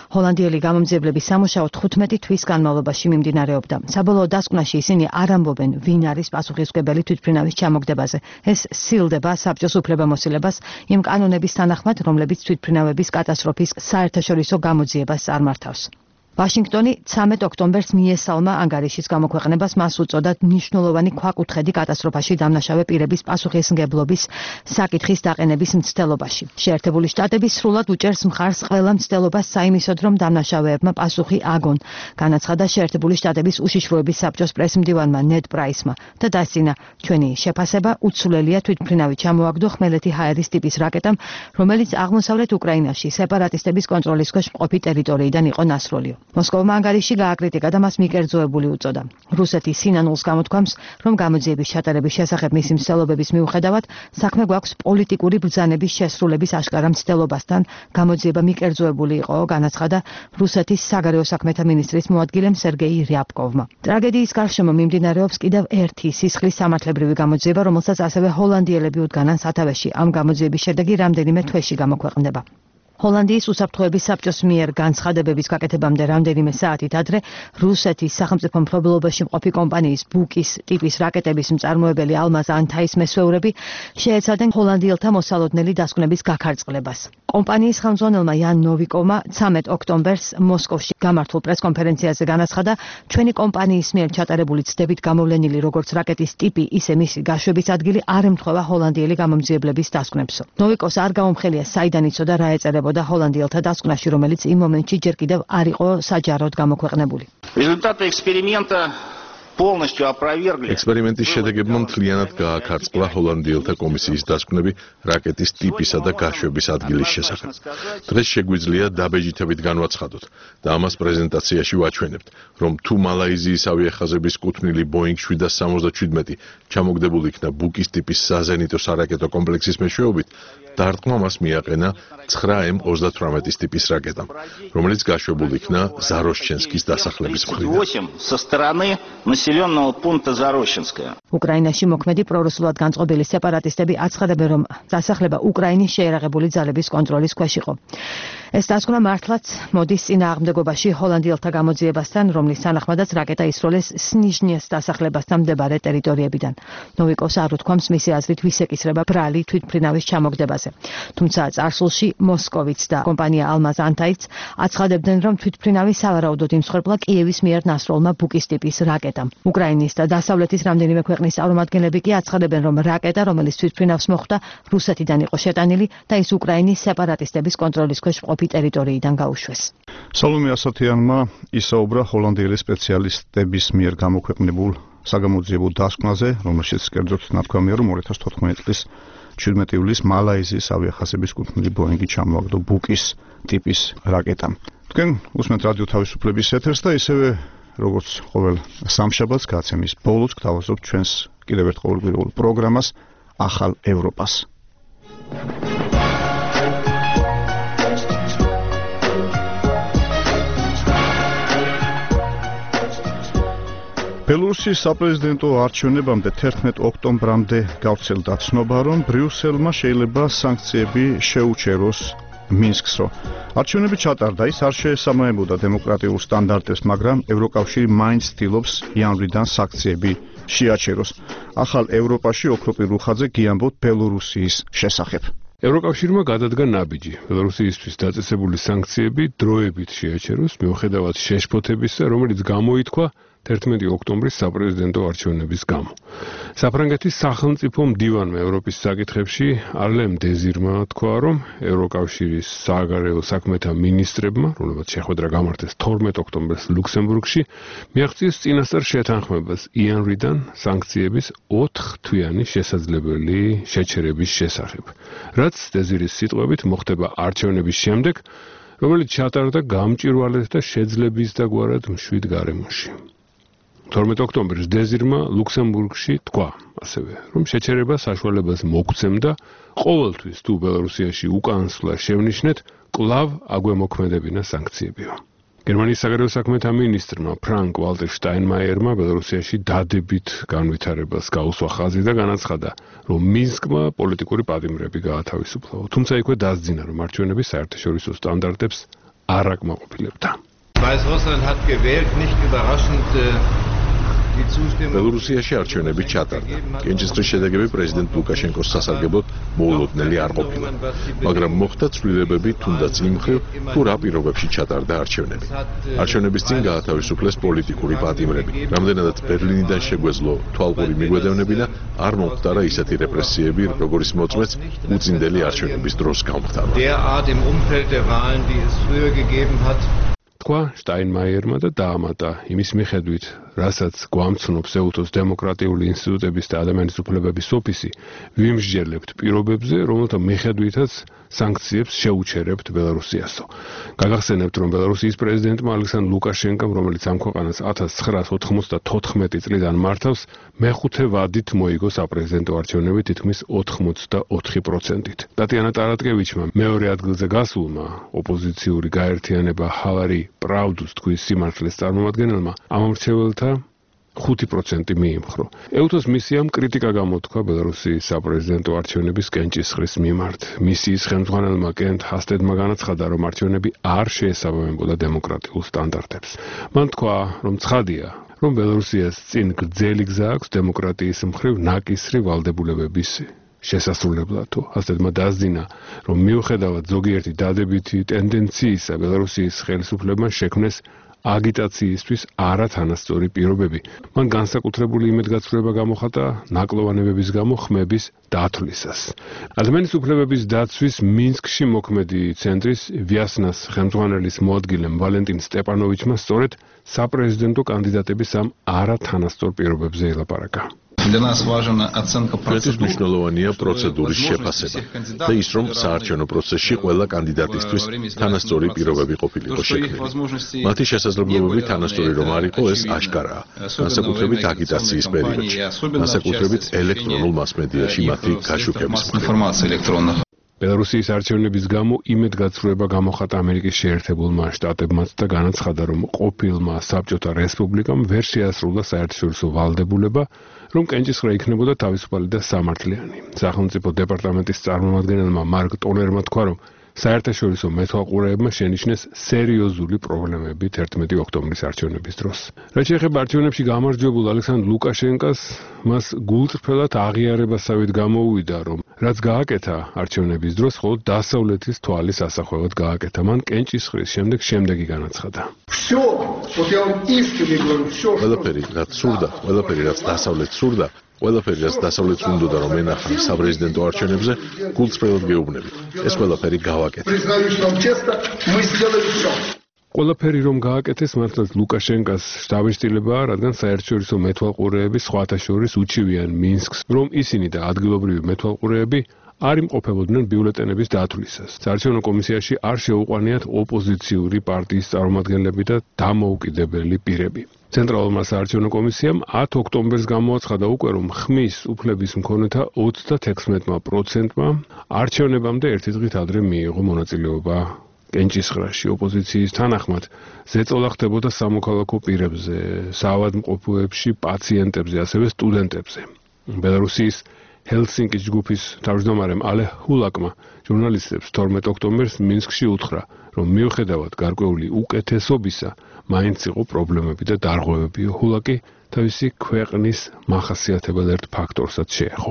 ჰოლანდიელი გამომძიებლების სამუშაო 15 თვის განმავლობაში მიმდინარეობდა. საბოლოო დასკვნაში ისინი არ ამბობენ, ვინ არის პასუხისმგებელი თვითმფრინავის ჩამოგდებაზე. ეს სცილდება საბჭოს უფლებამოსილებას იმ კანონების თანახმად, რომლებიც თვითმფრინავების კატასტროფის საერთაშორისო გამოძიებას წარმართავს. ვაშინგტონი 13 ოქტომბერს მიესალმა ანგარიშის გამოქვეყნებას, მას უწოდა მნიშვნელოვანი ქვაკუთხედი კატასტროფაში დამნაშავე პირების პასუხისმგებლობის საკითხის დაყენების მცდელობაში. შეერთებული შტატები სრულად უჭერს მხარს ყველა მცდელობას საიმისოდ, რომ დამნაშავეებმა პასუხი აგონ, განაცხადა შეერთებული შტატების უშიშროების საბჭოს პრესმდივანმა ნედ პრაისმა და დასცინა, ჩვენი შეფასება უცვლელია თვითმფრინავი ჩამოაგდო ხმელეთი ჰაერის ტიპის რაკეტამ, რომელიც აღმოსავლეთ უკრაინაში სეპარატისტების კონტროლის ქვეშ მყოფი ტერიტორიიდან იყო ნასროლიო. მოსკოვმა ანგარიში გააკრიტიკა და მას მიკერძოებული უწოდა. რუსეთი სინანულს გამოთქვამს, რომ გამოძიების ჩატარების შესახებ მისი მცდელობების მიუხედავად, საქმე გვაქვს პოლიტიკური ბრძანების შესრულების აშკარა მცდელობასთან, გამოძიება მიკერძოებული იყო, განაცხადა რუსეთის საგარეო საქმეთა მინისტრის მოადგილემ სერგეი რიაბკოვმა. ტრაგედიის გარშემო მიმდინარეობს კიდევ ერთი სისხლის სამართლებრივი გამოძიება, რომელსაც ასევე ჰოლანდიელები უდგანან სათავეში. ამ გამოძიების შედეგი რამდენიმე თვეში გამოქვეყნდება. ჰოლანდიის უსაფრთხოების საბჭოს მიერ განცხადებების გაკეთებამდე რამდენიმე საათით ადრე რუსეთის სახელმწიფო მფლობელობაში მყოფი კომპანიის ბუკის ტიპის რაკეტების მწარმოებელი ალმაზ ანთაის მესვეურები შეეცადნენ ჰოლანდიელთა მოსალოდნელი დასკვნების გაქარწყლებას. კომპანიის ხელმძღვანელმა იან ნოვიკოვმა 13 ოქტომბერს მოსკოვში გამართულ პრესკონფერენციაზე განაცხადა, ჩვენი კომპანიის მიერ ჩატარებული ცდებით გამოვლენილი როგორც რაკეტის ტიპი, ისე მისი გაშვების ადგილი არ ემთხვევა ჰოლანდიელი გამომძიებლების დასკვნებსო. ნოვიკოვს არ გაუმხელია საიდან იცოდა რა ეწერებოდა და ჰოლანდიელთა დასკვნაში, რომელიც იმ მომენტში ჯერ კიდევ არ იყო საჯაროდ გამოქვეყნებული. ექსპერიმენტის შედეგებმა მთლიანად გააქარწყლა ჰოლანდიელთა კომისიის დასკვნები რაკეტის ტიპისა და გაშვების ადგილის შესახებ. დღეს შეგვიძლია დაბეჯითებით განვაცხადოთ და ამას პრეზენტაციაში ვაჩვენებთ, რომ თუ მალაიზიის ავიახაზების კუთვნილი Boeing 777 ჩამოგდებულ იქნა ბუკის ტიპის საზენიტო სარაკეტო კომპლექსის მეშვეობით, დარტყმა მას მიაყენა 9M-38 ტიპის რაკეტამ, რომელიც გაშვებულ იქნა ზაროშჩენსკის დასახლების მხრიდან. უკრაინაში მოქმედი პრორუსულად განწყობილი სეპარატისტები აცხადებენ, რომ დასახლება უკრაინის შეერაღებული ძალების კონტროლის ქვეშ იყო. ეს დასკვნა მართლაც მოდის წინააღმდეგობაში ჰოლანდიელთა გამოძიებასთან, რომლის თანახმადაც რაკეტა ისროლეს სნიჟნიეს დასახლებასთან მდებარე ტერიტორიებიდან. ნოვიკოვს არ უთქვამს მისი აზრით ვის ეკისრება ბრალი თვითმფრინავის ჩამოგდებაზე. თუმცა წარსულში მოსკოვიც და კომპანია ალმაზ ანთაიც აცხადებდნენ, რომ თვითმფრინავი სავარაუდოდ იმსხვერპლა კიევის მიერ ნასროლმა ბუკის ტიპის რაკეტამ. უკრაინის და დასავლეთის რამდენიმე ქვეყნის წარმომადგენლები კი აცხადებენ, რომ რაკეტა, რომელიც თვითმფრინავს მოხვდა, რუსეთიდან იყო შეტანილი და ის უკრაინის სეპარატისტების კონტროლის ქვეშ მყოფი ტერიტორიიდან გაუშვეს. სალომე ასათიანმა ისაუბრა ჰოლანდიელი სპეციალისტების მიერ გამოქვეყნებულ საგამოძიებო დასკვნაზე, რომელშიც კერძოდ ნათქვამია, რომ 2014 წლის 17 ივლისს მალაიზიის ავიახაზების კუთვნილი Boeing-ი ჩამოაგდო ბუკის ტიპის რაკეტამ. თქვენ უსმენთ რადიო თავისუფლების ეთერს და ისევე როგორც ყოველ სამშაბათს გაცემის ბოლოს გთავაზობთ ჩვენს კიდევ ერთ ყოველკვირეულ პროგრამას ახალ ევროპას. ბელორუსის საპრეზიდენტო არჩევნებამდე 11 ოქტომბრამდე გავრცელდა ცნობა, რომ ბრიუსელმა შეიძლება სანქციები შეუჩეროს მინსკსო. არჩევნები ჩატარდა, ის არ შეესაბამებოდა დემოკრატიულ სტანდარტებს, მაგრამ ევროკავშირი მაინც ცდილობს იანვრიდან სანქციები შეაჩეროს. ახალ ევროპაში ოქროპი რუხაძე გიამბობთ ბელორუსიის შესახებ. ევროკავშირმა გადადგა ნაბიჯი ბელორუსიისთვის დაწესებული სანქციები დროებით შეაჩეროს მიუხედავად შეშფოთებისა, რომელიც გამოითქვა 11 ოქტომბრის საპრეზიდენტო არჩევნების გამო. საფრანგეთის სახელმწიფო მდივანმა ევროპის საკითხებში არლემ დეზირმა თქვა, რომ ევროკავშირის საგარეო საქმეთა მინისტრებმა, რომლებიც შეხვედრა გამართეს 12 ოქტომბერს ლუქსემბურგში, მიაღწიეს წინასწარ შეთანხმებას იანვრიდან სანქციების 4 თვიანი შესაძლებელი შეჩერების შესახებ. რაც დეზირის სიტყვებით მოხდება არჩევნების შემდეგ, რომელიც ჩატარდა გამჭვირვალედ და შეძლების დაგვარად მშვიდ გარემოში. 12 ოქტომბრის დეზირმა ლუქსემბურგში თქვა ასევე, რომ შეჩერება საშუალებას მოგცემდა ყოველთვის თუ ბელორუსიაში უკანასკნელ შევნიშნეთ, კვლავ აგვემოქმედებინა სანქციებიო. გერმანიის საგარეო საქმეთა მინისტრმა ფრანკ ვალტერ შტაინმაიერმა ბელორუსიაში დადებით განვითარებას გაუსვა ხაზი და განაცხადა, რომ მინსკმა პოლიტიკური პატიმრები გაათავისუფლა. თუმცა იქვე დასძინა, რომ არჩევნები საერთაშორისო სტანდარტებს არ აკმაყოფილებდა. Weißrussland hat gewählt, nicht überraschend. ბელორუსიაში არჩევნები ჩატარდა. კენჭისყრის შედეგები პრეზიდენტ ლუკაშენკოს სასარგებლოდ მოულოდნელი არ ყოფილა, მაგრამ მოხდა ცვლილებები თუნდაც იმ მხრივ, თუ რა პირობებში ჩატარდა არჩევნები. არჩევნების წინ გაათავისუფლეს პოლიტიკური პატიმრები. რამდენადაც ბერლინიდან შეგვეძლო თვალყური მიგვედევნები და არ მომხდარა ისეთი რეპრესიები, როგორიც მოწმეც უწინდელი არჩევნების დროს გამხდარა. თქვა შტაინმაიერმა და დაამატა იმის მიხედვით, რასაც გვამცნობს ეუთოს დემოკრატიული ინსტიტუტების და ადამიანის უფლებების ოფისი, ვიმსჯერლებთ პირობებზე, რომელთა მიხედვითაც სანქციებს შეუჩერებთ ბელარუსიასო. გაგახსენებთ, რომ ბელარუსიის პრეზიდენტმა ალექსანდრ ლუკაშენკომ, რომელიც ამ ქვეყანას 1994 წლიდან მართავს, მეხუთე ვადით მოიგო საპრეზიდენტო არჩევნები თითქმის 84%-ით. ტატიანა ტარატკევიჩმა მეორე ადგილზე გასულმა ოპოზიციური გაერთიანება ჰავარი პრაუდუს თქვის სიმართლეს წარმომადგენელმა ამ მრჩეველთა 5% მიიმხრო. ეუთოს მისიამ კრიტიკა გამოთქვა ბელარუსის საპრეზიდენტო არჩევნების კენჭისყრის მიმართ. მისიის ხელმძღვანელმა კენტ ჰასტედმა განაცხადა, რომ არჩევნები არ შეესაბამებოდა დემოკრატიულ სტანდარტებს. მან თქვა, რომ ცხადია, რომ ბელარუსიას წინ გრძელი გზა აქვს დემოკრატიის მხრივ ნაკისრი ვალდებულებების შესასრულებლადო. ჰასტედმა დასძინა, რომ მიუხედავად ზოგიერთი დადებითი ტენდენციისა, ბელარუსის ხელისუფლებამ შექმნეს აგიტაციისთვის არათანასწორი პირობები. მან განსაკუთრებული იმედგაცრუება გამოხატა ნაკლოვანებების გამო ხმების დათვლისას. ადამიანის უფლებების დაცვის მინსკში მოქმედი ცენტრის ვიასნას ხელმძღვანელის მოადგილემ ვალენტინ სტეპანოვიჩმა სწორედ საპრეზიდენტო კანდიდატების ამ არათანასწორ პირობებზე ელაპარაკა. ჩვენთვის მნიშვნელოვანია პროცედურის შეფასება და ის, რომ საარჩევნო პროცესში ყველა კანდიდატისთვის თანასწორი პირობები ყოფილიყო შექმნილი. მათი შესაძლებლობები თანასწორი რომ არ იყო, ეს აშკარაა, განსაკუთრებით აგიტაციის პერიოდში, განსაკუთრებით ელექტრონულ მასმედიაში მათი გაშუქების მხრივ. ბელარუსის არჩევნების გამო იმედგაცრუება გამოხატა ამერიკის შეერთებულმა შტატებმაც და განაცხადა, რომ ყოფილმა საბჭოთა რესპუბლიკამ ვერ შეასრულა საერთაშორისო ვალდებულება, რომ კენჭისყრა იქნებოდა თავისუფალი და სამართლიანი. სახელმწიფო დეპარტამენტის წარმომადგენელმა მარკ ტოლერმა თქვა, რომ საერთაშორისო მეთვალყურეებმა შენიშნეს სერიოზული პრობლემები 11 ოქტომბრის არჩევნების დროს. რაც შეეხება არჩევნებში გამარჯვებულ ალექსანდრ ლუკაშენკას, მას გულწრფელად აღიარებასავით გამოუვიდა, რომ რაც გააკეთა არჩევნების დროს, მხოლოდ დასავლეთის თვალის ასახვევად გააკეთა. მან კენჭისყრის შემდეგ შემდეგი განაცხადა. ყველაფერი, რაც სურდა, ყველაფერი, რაც დასავლეთს სურდა, ყველაფერი, რაც დასავლეთს უნდოდა რომ ენახა საპრეზიდენტო არჩევნებზე, გულწრფელად გეუბნებით. ეს ყველაფერი გავაკეთეთ. ყველაფერი რომ გააკეთეს, მართლაც ლუკაშენკას შთაბეჭდილებაა, რადგან საერთაშორისო მეთვალყურეები სხვათა შორის უჩივიან მინსკს, რომ ისინი და ადგილობრივი მეთვალყურეები არ იმყოფებოდნენ ბიულეტენების დათვლისას. საარჩევნო კომისიაში არ შეუყვანიათ ოპოზიციური პარტიის წარმომადგენლები და დამოუკიდებელი პირები. ცენტრალურმა საარჩევნო კომისიამ 10 ოქტომბერს გამოაცხადა უკვე, რომ ხმის უფლების მქონეთა 36%-მა არჩევნებამდე ერთი დღით ადრე მიიღო მონაწილეობა კენჭისყრაში. ოპოზიციის თანახმად ზეწოლა ხდებოდა სამოქალაქო პირებზე, საავადმყოფოებში, პაციენტებზე, ასევე სტუდენტებზე. ბელარუსის ჰელსინკის ჯგუფის თავმჯდომარემ ალე ჰულაკმა ჟურნალისტებს 12 ოქტომბერს მინსკში უთხრა, რომ მიუხედავად გარკვეული უკეთესობისა, მაინც იყო პრობლემები და დარღვევები. ჰულაკი თავისი ქვეყნის მახასიათებელ ერთ ფაქტორსაც შეეხო.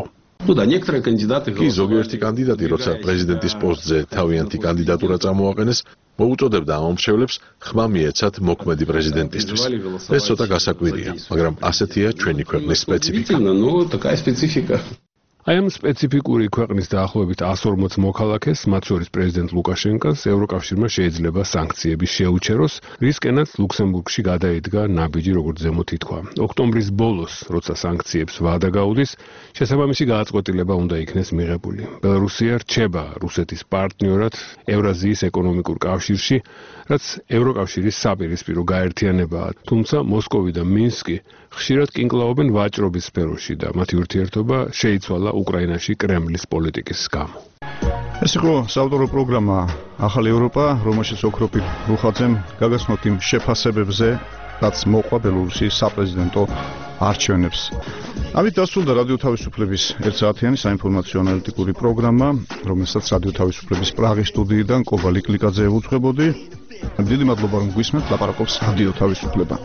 კი, ზოგიერთი კანდიდატი, როცა პრეზიდენტის პოსტზე თავიანთი კანდიდატურა წამოაყენეს, მოუწოდებდა ამ მომხრეებს ხმა მიეცათ მოქმედი პრეზიდენტისთვის. ეს ცოტა გასაკვირია, მაგრამ ასეთია ჩვენი ქვეყნის სპეციფიკა. აი ამ სპეციფიკური ქვეყნის დაახლოებით 140 მოქალაქეს, მათ შორის პრეზიდენტ ლუკაშენკას, ევროკავშირმა შეიძლება სანქციები შეუჩეროს, რისკენაც ლუქსემბურგში გადაიდგა ნაბიჯი, როგორც ზემოთ ითქვა. ოქტომბრის ბოლოს, როცა სანქციებს ვადა გაუდის, შესაბამისი გააწყვეტილება უნდა იქნეს მიღებული. ბელარუსია რჩება რუსეთის პარტნიორად ევრაზიის ეკონომიკურ კავშირში, რაც ევროკავშირის საპირისპირო გაერთიანებაა, თუმცა მოსკოვი და მინსკი ხშირად კინკლაობენ ვაჭრობის სფეროში და მათი ურთიერთობა შეიცვალა უკრაინაში კრემლის პოლიტიკის გამო. ეს იყო საავტორო პროგრამა ახალი ევროპა, რომელშიც ოქროპირ რუხაძემ გაგაცნოთ იმ შეფასებებზე, რაც მოყვა ბელარუსის საპრეზიდენტო არჩევნებს. ამით დასრულდა რადიო თავისუფლების 1 საათიანი საინფორმაციო ანალიტიკური პროგრამა, რომელსაც რადიო თავისუფლების პრაღის სტუდიიდან კობა ლიკლიკაძე ევუძღვებოდი. დიდი მადლობა რომ გვისმენთ, ლაპარაკობს რადიო თავისუფლება.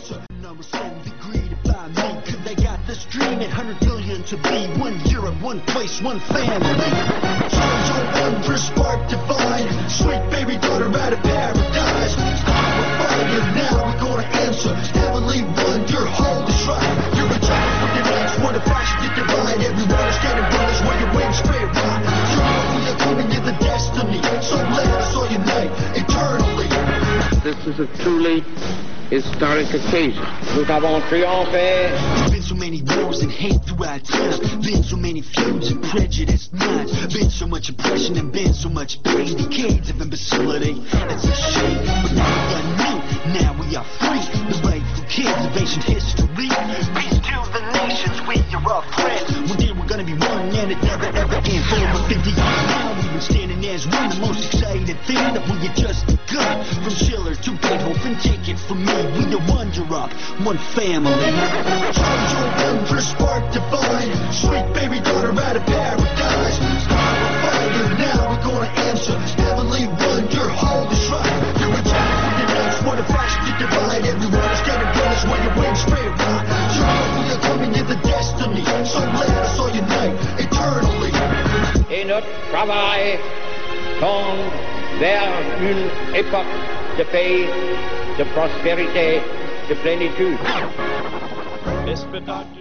To be one Europe, one place, one family. Charge your ember, spark divine. Sweet baby daughter out of paradise. Our fire now, we're gonna answer. Heavenly wonder, hold us right. You're a child from your legs, what if I should get divine? Everyone is getting brothers where your wings straight right. You know we are coming to the destiny. So let us all unite eternally. This is a truly historic occasion. Nous avons triomphé. There's been so many wars and hate throughout time. Been so many feuds and prejudiced minds. Been so much oppression and been so much pain. Decades of imbecility. It's a shame, but now we are new. Now we are free. The rightful kids of ancient history. Peace to the nations. We are all friends. One day we're gonna be one and it never ever ends. For over 50 years now we've been standing as one. The most exciting thing that we had just begun. From Schiller to Beethoven, take it from me. We are one Europe, one family. Charge your ember, spark divine. Sweet baby daughter out of paradise. Our fire now, we're gonna answer. Heavenly wonder, hold us right. You're a child from your legs, what if I should get divine? Everyone is getting brothers when your wings straight right. You know we are coming to the destiny. So let us all unite eternally. Et notre travail tend vers une époque de paix, de prospérité, de plénitude.